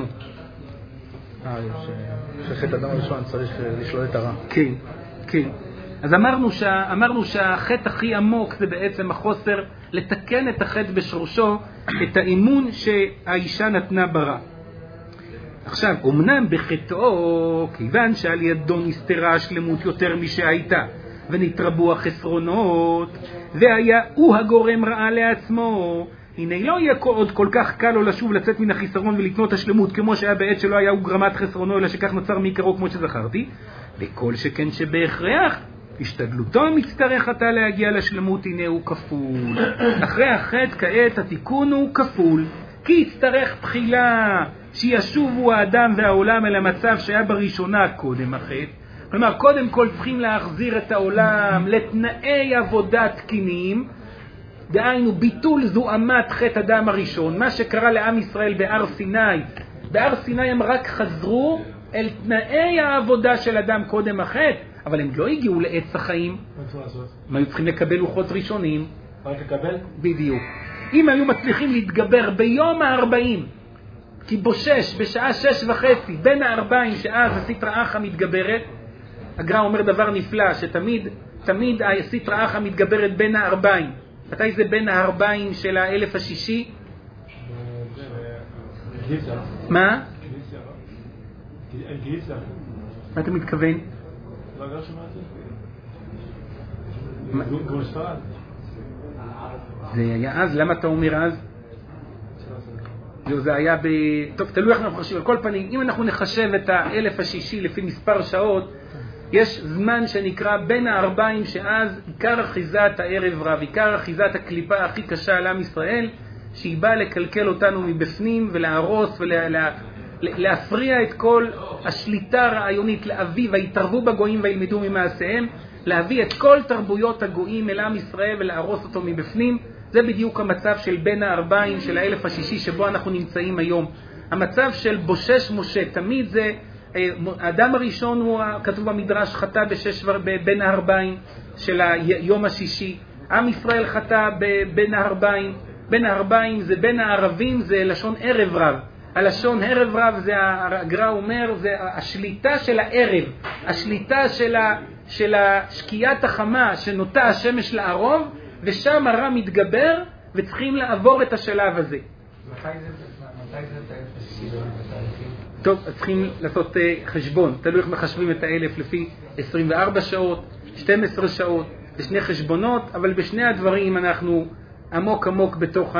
שחטא אדם הראשון צריך לשלול את הרע. כן, כן. אז אמרנו שהחטא הכי עמוק זה בעצם החוסר לתקן את החטא בשורשו, את האמון שהאישה נתנה ברע. עכשיו, אמנם בחטאו, כיוון שעל ידו נסתרה השלמות יותר משהייתה, ונתרבו החסרונות, והיה הוא הגורם רעה לעצמו, הנה לא יהיה עוד כל כך קל לו לשוב לצאת מן החיסרון ולקנות השלמות, כמו שהיה בעת שלא היה הוא גרמת חסרונו, אלא שכך נוצר מעיקרו כמו שזכרתי, וכל שכן שבהכרח, השתדלותו מצטרך אתה להגיע לשלמות, הנה הוא כפול. אחרי החטא כעת התיקון הוא כפול, כי יצטרך בחילה שישובו האדם והעולם אל המצב שהיה בראשונה קודם החטא. כלומר, קודם כל צריכים להחזיר את העולם לתנאי עבודה תקינים, דהיינו ביטול זוהמת חטא אדם הראשון, מה שקרה לעם ישראל בהר סיני. בהר סיני הם רק חזרו אל תנאי העבודה של אדם קודם החטא, אבל הם לא הגיעו לעץ החיים. הם היו צריכים לקבל לוחות ראשונים. רק לקבל? בדיוק. אם היו מצליחים להתגבר ביום ה-40, כי בושש בשעה 6:30, בין ה-40 שאז הסטרא אחא מתגברת, הגר"א אומר דבר נפלא, שתמיד הסטרא אחא מתגברת בין ה-40. מתי זה בין ה-40 של האלף השישי? מה? מה אתה מתכוון? זה היה אז, למה אתה אומר אז? זה היה טוב, תלוי איך אנחנו חושבים. על כל פנים, אם אנחנו נחשב את האלף השישי לפי מספר שעות, יש זמן שנקרא בין ה-40 שאז עיקר אחיזת הערב רב, עיקר אחיזת הקליפה הכי קשה על עם ישראל, שהיא באה לקלקל אותנו מבפנים ולהרוס ולהפריע את כל השליטה הרעיונית, להביא והתערבו בגויים וילמדו ממעשיהם, להביא את כל תרבויות הגויים אל עם ישראל ולהרוס אותו מבפנים. זה בדיוק המצב של בין ה-40 של האלף השישי שבו אנחנו נמצאים היום. המצב של בושש משה, תמיד זה האדם הראשון הוא, כתוב במדרש, חטא בין ה-40 של היום השישי. עם ישראל חטא בין ה-40, בין ה-40 זה בין הערבים, זה לשון ערב רב. הלשון ערב רב, זה הגר"א אומר, זה השליטה של הערב, השליטה של השקיעת החמה שנוטה השמש לערוב, ושם הרע מתגבר, וצריכים לעבור את השלב הזה. מתי זה טוב, אז צריכים לעשות חשבון, תלוי איך מחשבים את האלף לפי 24 שעות, 12 שעות, זה שני חשבונות, אבל בשני הדברים אנחנו עמוק עמוק בתוך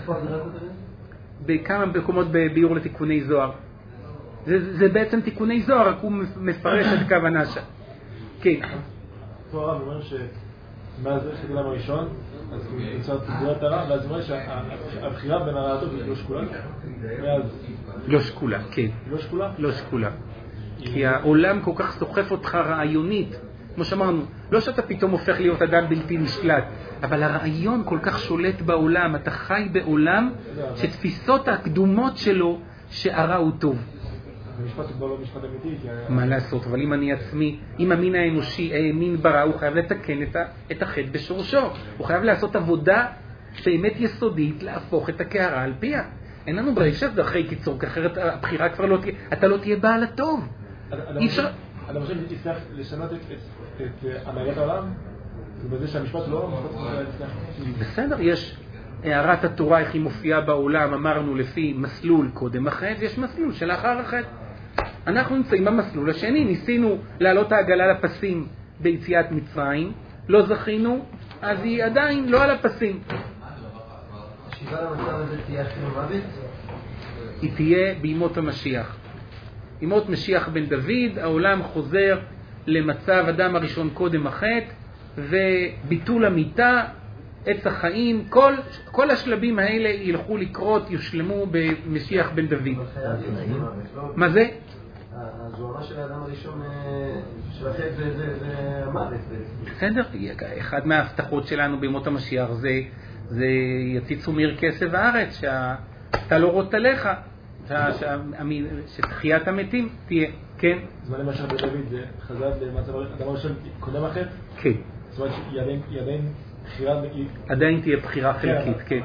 בכמה מקומות ביור לתיקוני זוהר. זה בעצם תיקוני זוהר, רק הוא מפרש את כוונה שם. כן. פה הרב אומר שמאז חטא העולם הראשון, אז הוא נמצא תגורת הרע, ואז הוא אומר שהבחירה בין הרע הטוב היא לא שקולה. לא שקולה, כן. לא שקולה? לא שקולה. כי העולם כל כך סוחף אותך רעיונית. כמו שאמרנו, לא שאתה פתאום הופך להיות אדם בלתי נשלט, אבל הרעיון כל כך שולט בעולם, אתה חי בעולם שתפיסות הקדומות שלו שהרע הוא טוב. המשפט הוא כבר לא משפט אמיתי. מה לעשות, אבל אם אני עצמי, אם המין האנושי האמין ברע, הוא חייב לתקן את החטא בשורשו. הוא חייב לעשות עבודה באמת יסודית להפוך את הקערה על פיה. אין לנו ברירה, שזה אחרי קיצור, כי אחרת הבחירה כבר לא תהיה, אתה לא תהיה בעל הטוב. אי אפשר... אדם חושב שתצטרך לשנות את הנהגת העולם, ובזה שהמשפט לא... בסדר, יש הערת התורה, איך היא מופיעה בעולם, אמרנו לפי מסלול קודם החטא, ויש מסלול שלאחר החטא. אנחנו נמצאים במסלול השני, ניסינו לעלות העגלה לפסים ביציאת מצרים, לא זכינו, אז היא עדיין לא על הפסים. השיבה למצב הזה תהיה חינוך מוות? היא תהיה בימות המשיח. בימות משיח בן דוד, העולם חוזר למצב אדם הראשון קודם החטא, וביטול המיטה, עץ החיים, כל השלבים האלה ילכו לקרות, יושלמו במשיח בן דוד. מה זה? הזוהרה של האדם הראשון של החטא זה המוות. בסדר, אחד מההבטחות שלנו בימות המשיח זה יציצו מעיר כסף הארץ, שאתה לא רוט עליך, שתחיית המתים תהיה, כן? זמן למשל בן דוד זה חזר למצב האדם הראשון קודם החטא? כן. זאת אומרת שהיא עדיין בחירה... עדיין תהיה בחירה חלקית, כן.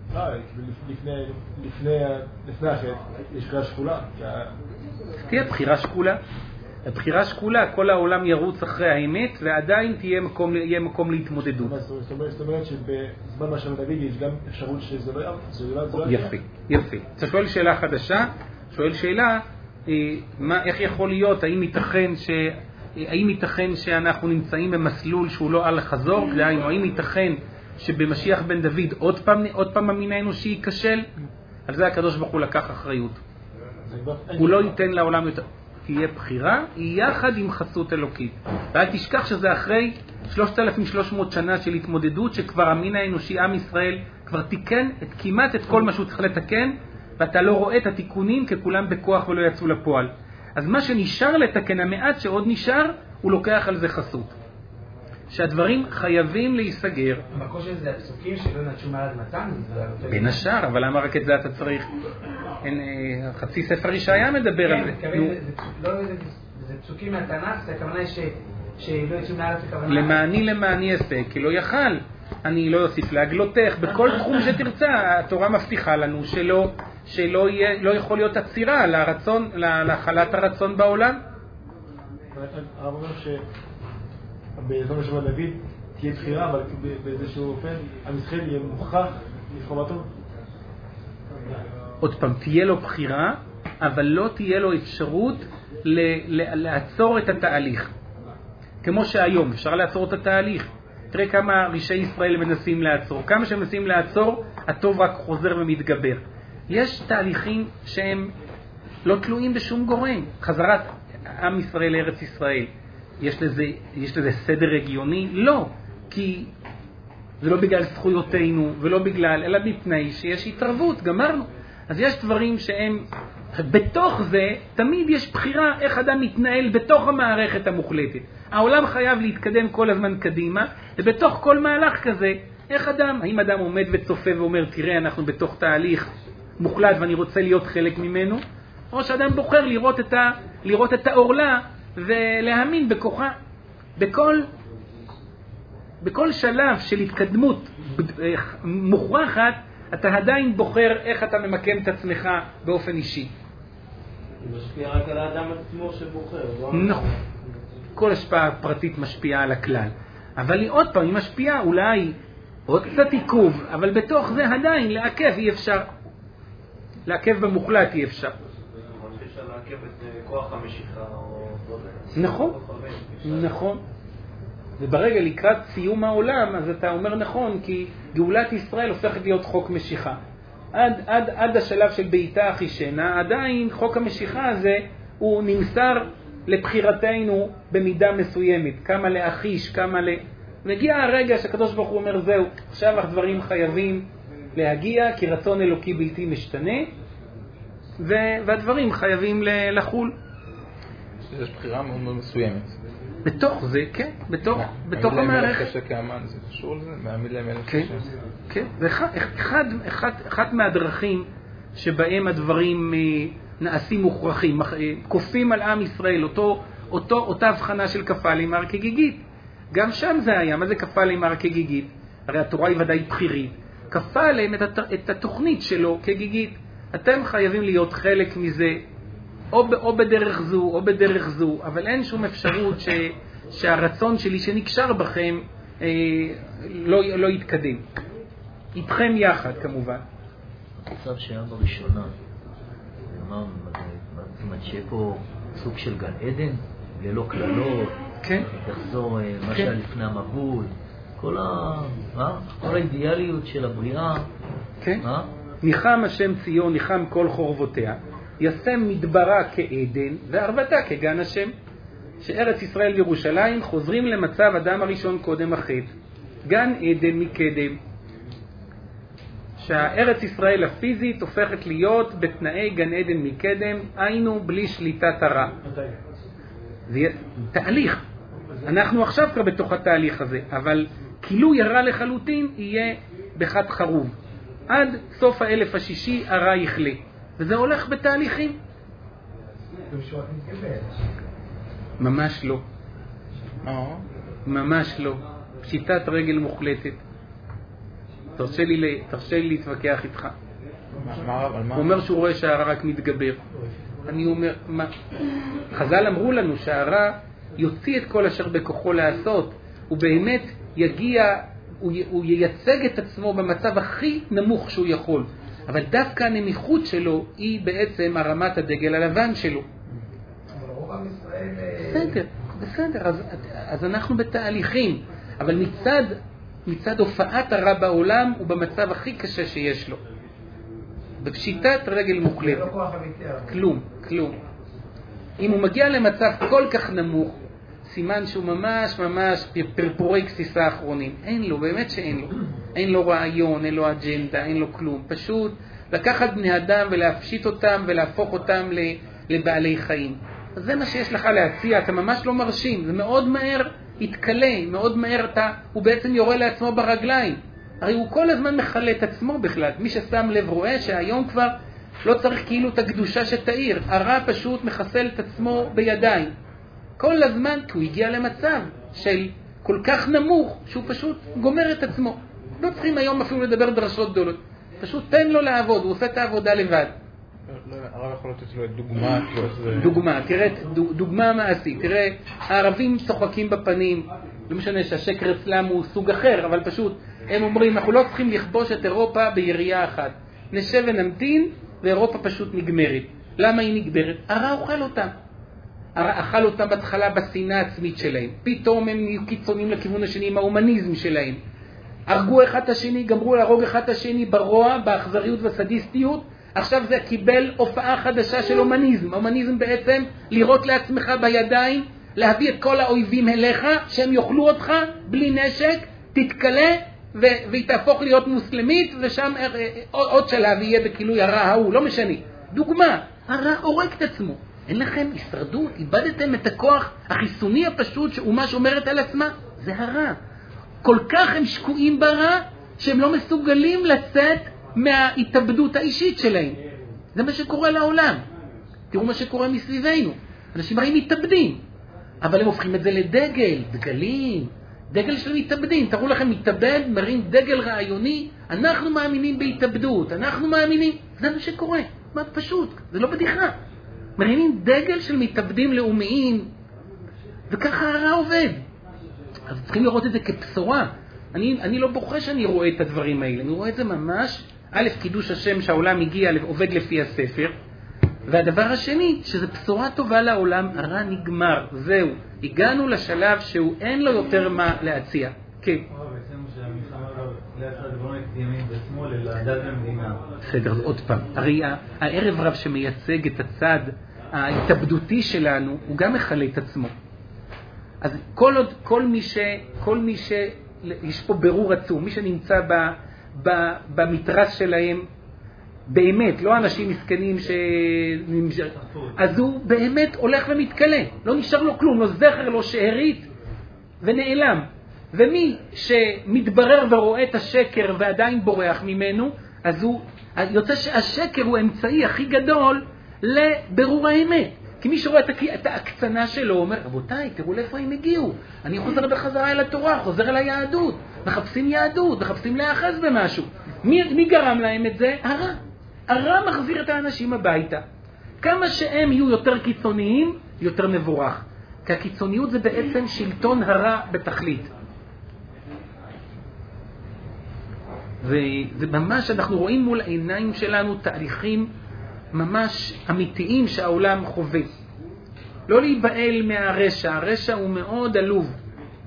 לפני החטא יש בחירה שקולה. תהיה בחירה שקולה. הבחירה שקולה, כל העולם ירוץ אחרי האמת, ועדיין יהיה מקום להתמודדות. זאת אומרת שבזמן מה של דוד יש גם אפשרות שזה לא... יפה, יפה. אתה שואל שאלה חדשה, שואל שאלה, איך יכול להיות, האם ייתכן שאנחנו נמצאים במסלול שהוא לא על חזור, דהיינו, האם ייתכן שבמשיח בן דוד עוד פעם המין האנושי ייכשל? על זה הקדוש ברוך הוא לקח אחריות. הוא לא ייתן לעולם יותר. תהיה בחירה, היא יחד עם חסות אלוקית. ואל תשכח שזה אחרי 3,300 שנה של התמודדות, שכבר המין האנושי, עם ישראל, כבר תיקן כמעט את כל מה שהוא צריך לתקן, ואתה לא רואה את התיקונים ככולם בכוח ולא יצאו לפועל. אז מה שנשאר לתקן, המעט שעוד נשאר, הוא לוקח על זה חסות. שהדברים חייבים להיסגר. המקור של זה הפסוקים שלא נטשו מעל אדמתם? בין השאר, אבל למה רק את זה אתה צריך? חצי ספר ישעיה מדבר על זה. זה פסוקים מהתנ"ך, זה הכוונה שלא יצאו מעל הכוונה. למעני אעשה, כי לא יכל. אני לא אוסיף להגלותך. בכל תחום שתרצה, התורה מבטיחה לנו שלא יכול להיות עצירה להחלת הרצון בעולם. הרב אומר שבזמן משמע דוד תהיה בחירה, אבל באיזשהו אופן עם ישראל יהיה מוכרח לבחור בטוב. עוד פעם, תהיה לו בחירה, אבל לא תהיה לו אפשרות לעצור את התהליך. כמו שהיום אפשר לעצור את התהליך. תראה כמה ראשי ישראל מנסים לעצור. כמה שהם מנסים לעצור, הטוב רק חוזר ומתגבר. יש תהליכים שהם לא תלויים בשום גורם. חזרת עם ישראל לארץ ישראל, יש לזה סדר רגיוני? לא, כי זה לא בגלל זכויותינו ולא בגלל, אלא מפני שיש התערבות, גמרנו. אז יש דברים שהם, בתוך זה תמיד יש בחירה איך אדם מתנהל בתוך המערכת המוחלטת. העולם חייב להתקדם כל הזמן קדימה, ובתוך כל מהלך כזה, איך אדם, האם אדם עומד וצופה ואומר, תראה, אנחנו בתוך תהליך מוחלט ואני רוצה להיות חלק ממנו, או שאדם בוחר לראות את העורלה ולהאמין בכוחה. בכל שלב של התקדמות מוכרחת, אתה עדיין בוחר איך אתה ממקם את עצמך באופן אישי. זה משפיע רק על האדם עצמו שבוחר. נכון. כל השפעה פרטית משפיעה על הכלל. אבל עוד פעם, היא משפיעה אולי עוד קצת עיכוב, אבל בתוך זה עדיין לעכב אי אפשר. לעכב במוחלט אי אפשר. אפשר לעכב את כוח המשיכה או... נכון, נכון. וברגע לקראת סיום העולם, אז אתה אומר נכון, כי גאולת ישראל הופכת להיות חוק משיכה. עד השלב של בעיטה אחישנה, עדיין חוק המשיכה הזה הוא נמסר לבחירתנו במידה מסוימת. כמה להחיש, כמה מגיע הרגע שהקדוש ברוך הוא אומר זהו, עכשיו הדברים חייבים להגיע, כי רצון אלוקי בלתי משתנה, והדברים חייבים לחול. יש בחירה מאוד מאוד מסוימת. בתוך זה, כן, בתוך המערכת. קשה כאמן, זה קשור לזה? מעמיד להם אלף כן, כן. זה אחת מהדרכים שבהם הדברים נעשים מוכרחים, כופים על עם ישראל, אותה הבחנה של כפה לימר כגיגית. גם שם זה היה, מה זה כפה לימר כגיגית? הרי התורה היא ודאי בחירית. כפה עליהם את התוכנית שלו כגיגית. אתם חייבים להיות חלק מזה, או בדרך זו, או בדרך זו, אבל אין שום אפשרות שהרצון שלי שנקשר בכם לא יתקדם. איתכם יחד, כמובן. המצב שהיה בראשונה, אמרנו, זאת אומרת שיהיה פה סוג של גן עדן, ללא כללות, כן. יחזור מה שהיה לפני המבול, כל האידיאליות של הבריאה. כן. ניחם השם ציון, ניחם כל חורבותיה, ישם מדברה כעדן וערבתה כגן השם. שארץ ישראל וירושלים חוזרים למצב אדם הראשון קודם החטא, גן עדן מקדם. שהארץ ישראל הפיזית הופכת להיות בתנאי גן עדן מקדם, היינו בלי שליטת הרע. זה תהליך. אנחנו עכשיו כבר בתוך התהליך הזה, אבל כילוי הרע לחלוטין יהיה בחד חרוב. עד סוף האלף השישי הרע יכלה. וזה הולך בתהליכים. ממש לא. ממש לא. פשיטת רגל מוחלטת. תרשה לי להתווכח איתך. הוא אומר שהוא רואה שהרע רק מתגבר. אני אומר, מה? חז"ל אמרו לנו שהרע יוציא את כל אשר בכוחו לעשות. הוא באמת יגיע, הוא ייצג את עצמו במצב הכי נמוך שהוא יכול. אבל דווקא הנמיכות שלו היא בעצם הרמת הדגל הלבן שלו. בסדר, אז אנחנו בתהליכים. אבל מצד הופעת הרע בעולם הוא במצב הכי קשה שיש לו. בפשיטת רגל מוחלטת. כלום. אם הוא מגיע למצב כל כך נמוך, סימן שהוא ממש פרפורי כסיסה האחרונים. אין לו, באמת שאין לו. אין לו רעיון, אין לו אג'נדה, אין לו כלום. פשוט לקחת בני אדם ולהפשיט אותם ולהפוך אותם לבעלי חיים. אז זה מה שיש לך להציע, אתה ממש לא מרשים. זה מאוד מהר יתקלה, מאוד מהר הוא בעצם יורה לעצמו ברגליים. הרי הוא כל הזמן מחלה את עצמו בכלל. מי ששם לב רואה שהיום כבר לא צריך כאילו את הקדושה שתאיר. הרע פשוט מחסל את עצמו בידיים. כל הזמן, כי הוא הגיע למצב של כל כך נמוך, שהוא פשוט גומר את עצמו. לא צריכים היום אפילו לדבר דרשות גדולות. פשוט תן לו לעבוד, הוא עושה את העבודה לבד. הרב יכול לתת לו דוגמה. דוגמה, תראה, דוגמה מעשית. תראה, הערבים צוחקים בפנים. לא משנה שהשקר אצלם הוא סוג אחר, אבל פשוט הם אומרים, אנחנו לא צריכים לכבוש את אירופה בירייה אחת. נשב ונמתין, ואירופה פשוט נגמרת. למה היא נגמרת? הרע אוכל אותם. הרע אכל אותם בהתחלה בשנאה העצמית שלהם. פתאום הם נהיו קיצונים לכיוון השני עם ההומניזם שלהם. הרגו אחד השני, גמרו להרוג אחד השני ברוע, באכזריות וסדיסטיות. עכשיו זה קיבל הופעה חדשה של הומניזם. הומניזם בעצם לראות לעצמך בידיים, להביא את כל האויבים אליך, שהם יאכלו אותך בלי נשק, תתקלה והיא תהפוך להיות מוסלמית, ושם עוד שלב יהיה בכילוי הרע ההוא, לא משנה. דוגמה, הרע הורג את עצמו. אין לכם הישרדות, איבדתם את הכוח החיסוני הפשוט שאומה שומרת על עצמה, זה הרע. כל כך הם שקועים ברע, שהם לא מסוגלים לצאת מההתאבדות האישית שלהם. זה מה שקורה לעולם. תראו מה שקורה מסביבנו. אנשים הרי מתאבדים, אבל הם הופכים את זה לדגל, דגלים, דגל של מתאבדים. תראו לכם, מתאבד מרים דגל רעיוני, אנחנו מאמינים בהתאבדות, אנחנו מאמינים, זה מה שקורה, מה פשוט, זה לא בדיחה. מרימים דגל של מתאבדים לאומיים, וככה הרע עובד. אז צריכים לראות את זה כבשורה. אני לא בוכה שאני רואה את הדברים האלה, אני רואה את זה ממש, א', קידוש השם שהעולם הגיע, עובד לפי הספר, והדבר השני, שזה בשורה טובה לעולם, הרע נגמר, זהו. הגענו לשלב שהוא אין לו יותר מה להציע. כן. בסדר, עוד פעם. הרי הערב רב שמייצג את הצד ההתאבדותי שלנו, הוא גם מחלה את עצמו. אז כל מי יש פה ברור עצום, מי שנמצא במתרס שלהם, באמת, לא אנשים מסכנים אז הוא באמת הולך ומתקלה, לא נשאר לו כלום, לא זכר, לא שארית, ונעלם. ומי שמתברר ורואה את השקר ועדיין בורח ממנו, אז יוצא שהשקר הוא האמצעי הכי גדול לבירור האמת. כי מי שרואה את ההקצנה שלו אומר, רבותיי, תראו לאיפה הם הגיעו, אני חוזר בחזרה אל התורה, חוזר אל היהדות, מחפשים יהדות, מחפשים להאחז במשהו. מי גרם להם את זה? הרע. הרע מחזיר את האנשים הביתה. כמה שהם יהיו יותר קיצוניים, יותר מבורך. כי הקיצוניות זה בעצם שלטון הרע בתכלית. זה ממש, אנחנו רואים מול העיניים שלנו תהליכים ממש אמיתיים שהעולם חווה. לא להיבעל מהרשע, הרשע הוא מאוד עלוב.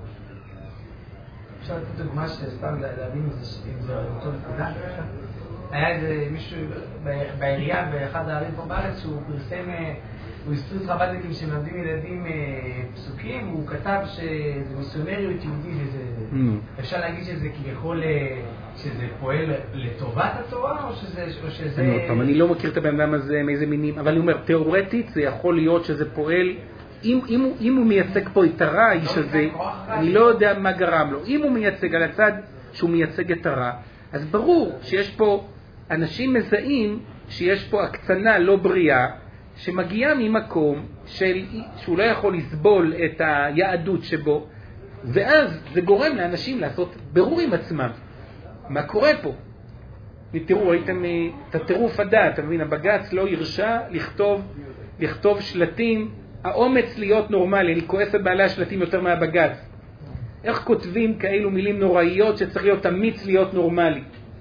אפשר לתת דוגמה שסתם להבין אם זה אותו נקודה. היה איזה מישהו בעירייה באחד הערים פה בארץ שהוא פרסם, הוא הסתריץ חב"דניקים שמלמדים ילדים פסוקים, הוא כתב שזה מיסיונריות יהודית, אפשר להגיד שזה כביכול, שזה פועל לטובת התורה, או שזה... אני לא מכיר את הבן אדם הזה מאיזה מינים, אבל אני אומר, תיאורטית זה יכול להיות שזה פועל, אם הוא מייצג פה את הרע, האיש הזה, אני לא יודע מה גרם לו. אם הוא מייצג על הצד שהוא מייצג את הרע, אז ברור שיש פה אנשים מזהים שיש פה הקצנה לא בריאה, שמגיעה ממקום שהוא לא יכול לסבול את היהדות שבו, ואז זה גורם לאנשים לעשות ברור עם עצמם. מה קורה פה? תראו, ראיתם את הטירוף הדעת, אתה מבין, הבג"ץ לא הרשה לכתוב שלטים, האומץ להיות נורמלי, אני כועס את בעלי השלטים יותר מהבג"ץ. איך כותבים כאלו מילים נוראיות שצריך להיות אמיץ להיות נורמלי?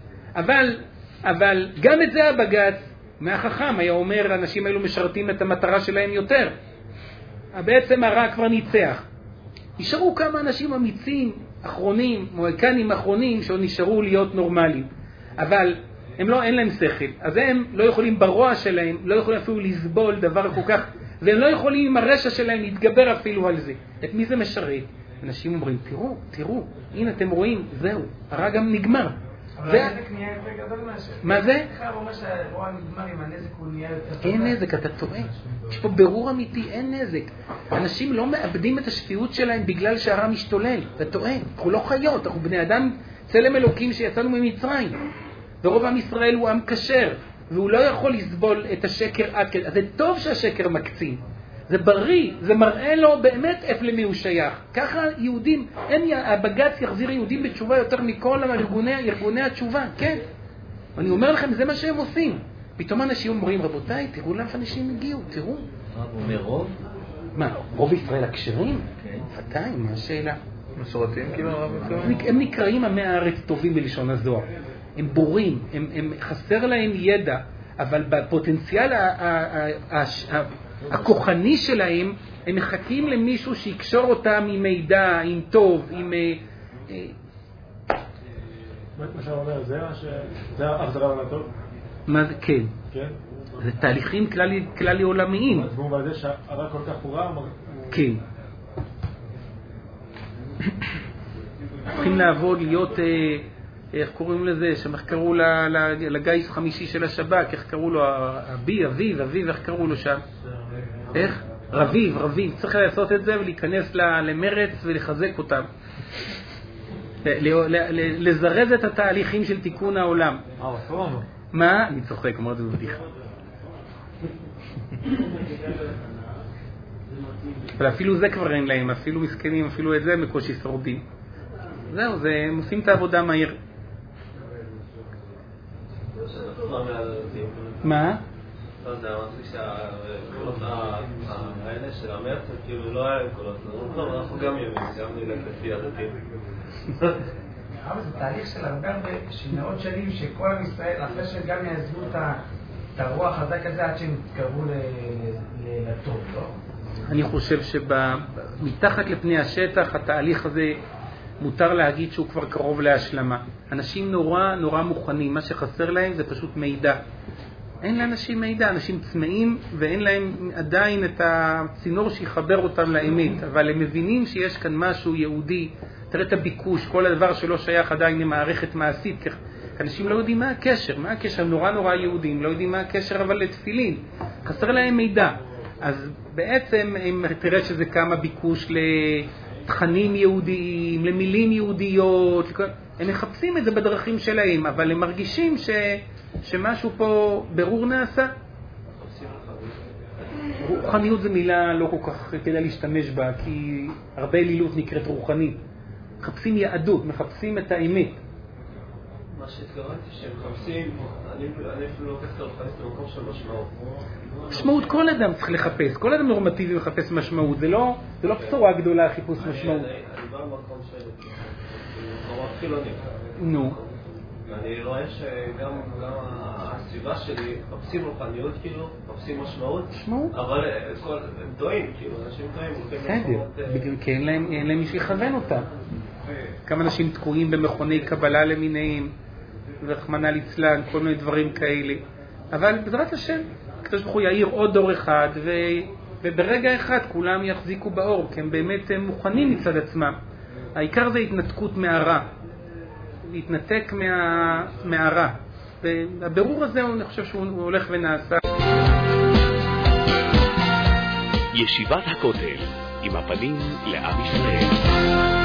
אבל גם את זה הבג"ץ, מהחכם היה אומר, האנשים האלו משרתים את המטרה שלהם יותר. בעצם הרע כבר ניצח. נשארו כמה אנשים אמיצים, אחרונים, מועקנים אחרונים, שעוד נשארו להיות נורמליים. אבל אין להם שכל. אז הם לא יכולים ברוע שלהם, לא יכולים אפילו לסבול דבר כל כך, והם לא יכולים עם הרשע שלהם להתגבר אפילו על זה. את מי זה משרת? אנשים אומרים, תראו, הנה אתם רואים, זהו, הרע גם נגמר. אבל הנזק נהיה יותר גדול מהשם. מה זה? הוא אומר שהרוע נגמר עם הנזק הוא נהיה יותר גדול. אין נזק, אתה טועה. יש פה ברור אמיתי, אין נזק. אנשים לא מאבדים את השפיות שלהם בגלל שהרע משתולל. אתה טועה, אנחנו לא חיות, אנחנו בני אדם צלם אלוקים שיצאנו ממצרים. ורוב עם ישראל הוא עם כשר, והוא לא יכול לסבול את השקר עד כדי. אז זה טוב שהשקר מקצין. זה בריא, זה מראה לו באמת איפה למי הוא שייך. ככה יהודים, הבג"ץ יחזיר יהודים בתשובה יותר מכל ארגוני התשובה, כן. אני אומר לכם, זה מה שהם עושים. פתאום אנשים אומרים, רבותיי, תראו לאן אנשים הגיעו, תראו. הרב אומר רוב? מה, רוב ישראל הכשרים? כן. ודאי, מה השאלה? מסורתיים כאילו הרב מתכוון? הם נקראים עמי הארץ טובים בלשון הזוהר. הם בורים, הם חסר להם ידע, אבל בפוטנציאל הכוחני שלהם, הם מחכים למישהו שיקשור אותם עם מידע, עם טוב, עם... מה שאתה אומר, זה החזרה לטוב? מה זה? כן. כן? זה תהליכים כללי עולמיים. אז הוא ועדה שהרע כל כך הוא רע? כן. צריכים לעבוד, להיות... איך קוראים לזה? שמח קראו לגיס חמישי של השב"כ, איך קראו לו? אביב, איך קראו לו שם? איך? רביב. צריך לעשות את זה ולהיכנס למרץ ולחזק אותם. לזרז את התהליכים של תיקון העולם. מה? אני צוחק, אמרת זה בדיחה. אבל אפילו זה כבר אין להם, אפילו מסכנים, אפילו את זה מקושי שורדים. זהו, הם עושים את העבודה מהר. מה? לא יודע, אמרתי שהקולות האלה של המרץ, כאילו לא היה קולות, אנחנו גם ימים, סיימנו לפי הדתיים. אבל זה תהליך של הרבה מאות שנים שכל עם ישראל, אחרי שגם יעזבו את הרוח החזק הזה עד שהם יתקרבו לטוב, לא? אני חושב שמתחת לפני השטח התהליך הזה מותר להגיד שהוא כבר קרוב להשלמה. אנשים נורא מוכנים, מה שחסר להם זה פשוט מידע. אין לאנשים מידע, אנשים צמאים ואין להם עדיין את הצינור שיחבר אותם לאמת, אבל הם מבינים שיש כאן משהו יהודי. תראה את הביקוש, כל הדבר שלא שייך עדיין למערכת מעשית. אנשים לא יודעים מה הקשר, נורא יהודים, לא יודעים מה הקשר אבל לתפילין. חסר להם מידע. אז בעצם אם תראה שזה כמה ביקוש לתכנים יהודיים, למילים יהודיות, הם מחפשים את זה בדרכים שלהם, אבל הם מרגישים שמשהו פה ברור נעשה. רוחניות זו מילה לא כל כך כדאי להשתמש בה, כי הרבה אלילות נקראת רוחנית. מחפשים יהדות, מחפשים את האמת. מה שהתגרדתי שהם מחפשים, אני אפילו לא כסת הרוחנית במקום של משמעות. משמעות כל אדם צריך לחפש, כל אדם נורמטיבי מחפש משמעות, זה לא בשורה גדולה חיפוש משמעות. אני בא במקום של מקומות חילונים. נו. ואני רואה שגם הסביבה שלי מחפשים רוחניות, כאילו, מחפשים משמעות, אבל הם טועים, כאילו, אנשים טועים. בסדר, כי אין להם מי שיכוון אותם. כמה אנשים תקועים במכוני קבלה למיניהם, ורחמנא ליצלן, כל מיני דברים כאלה. אבל בעזרת השם, הקדוש ברוך הוא יאיר עוד דור אחד, וברגע אחד כולם יחזיקו באור, כי הם באמת מוכנים מצד עצמם. העיקר זה התנתקות מהרע. להתנתק מהרע. והבירור הזה, אני חושב שהוא הולך ונעשה. ישיבת הכותל, עם הפנים לעם ישראל.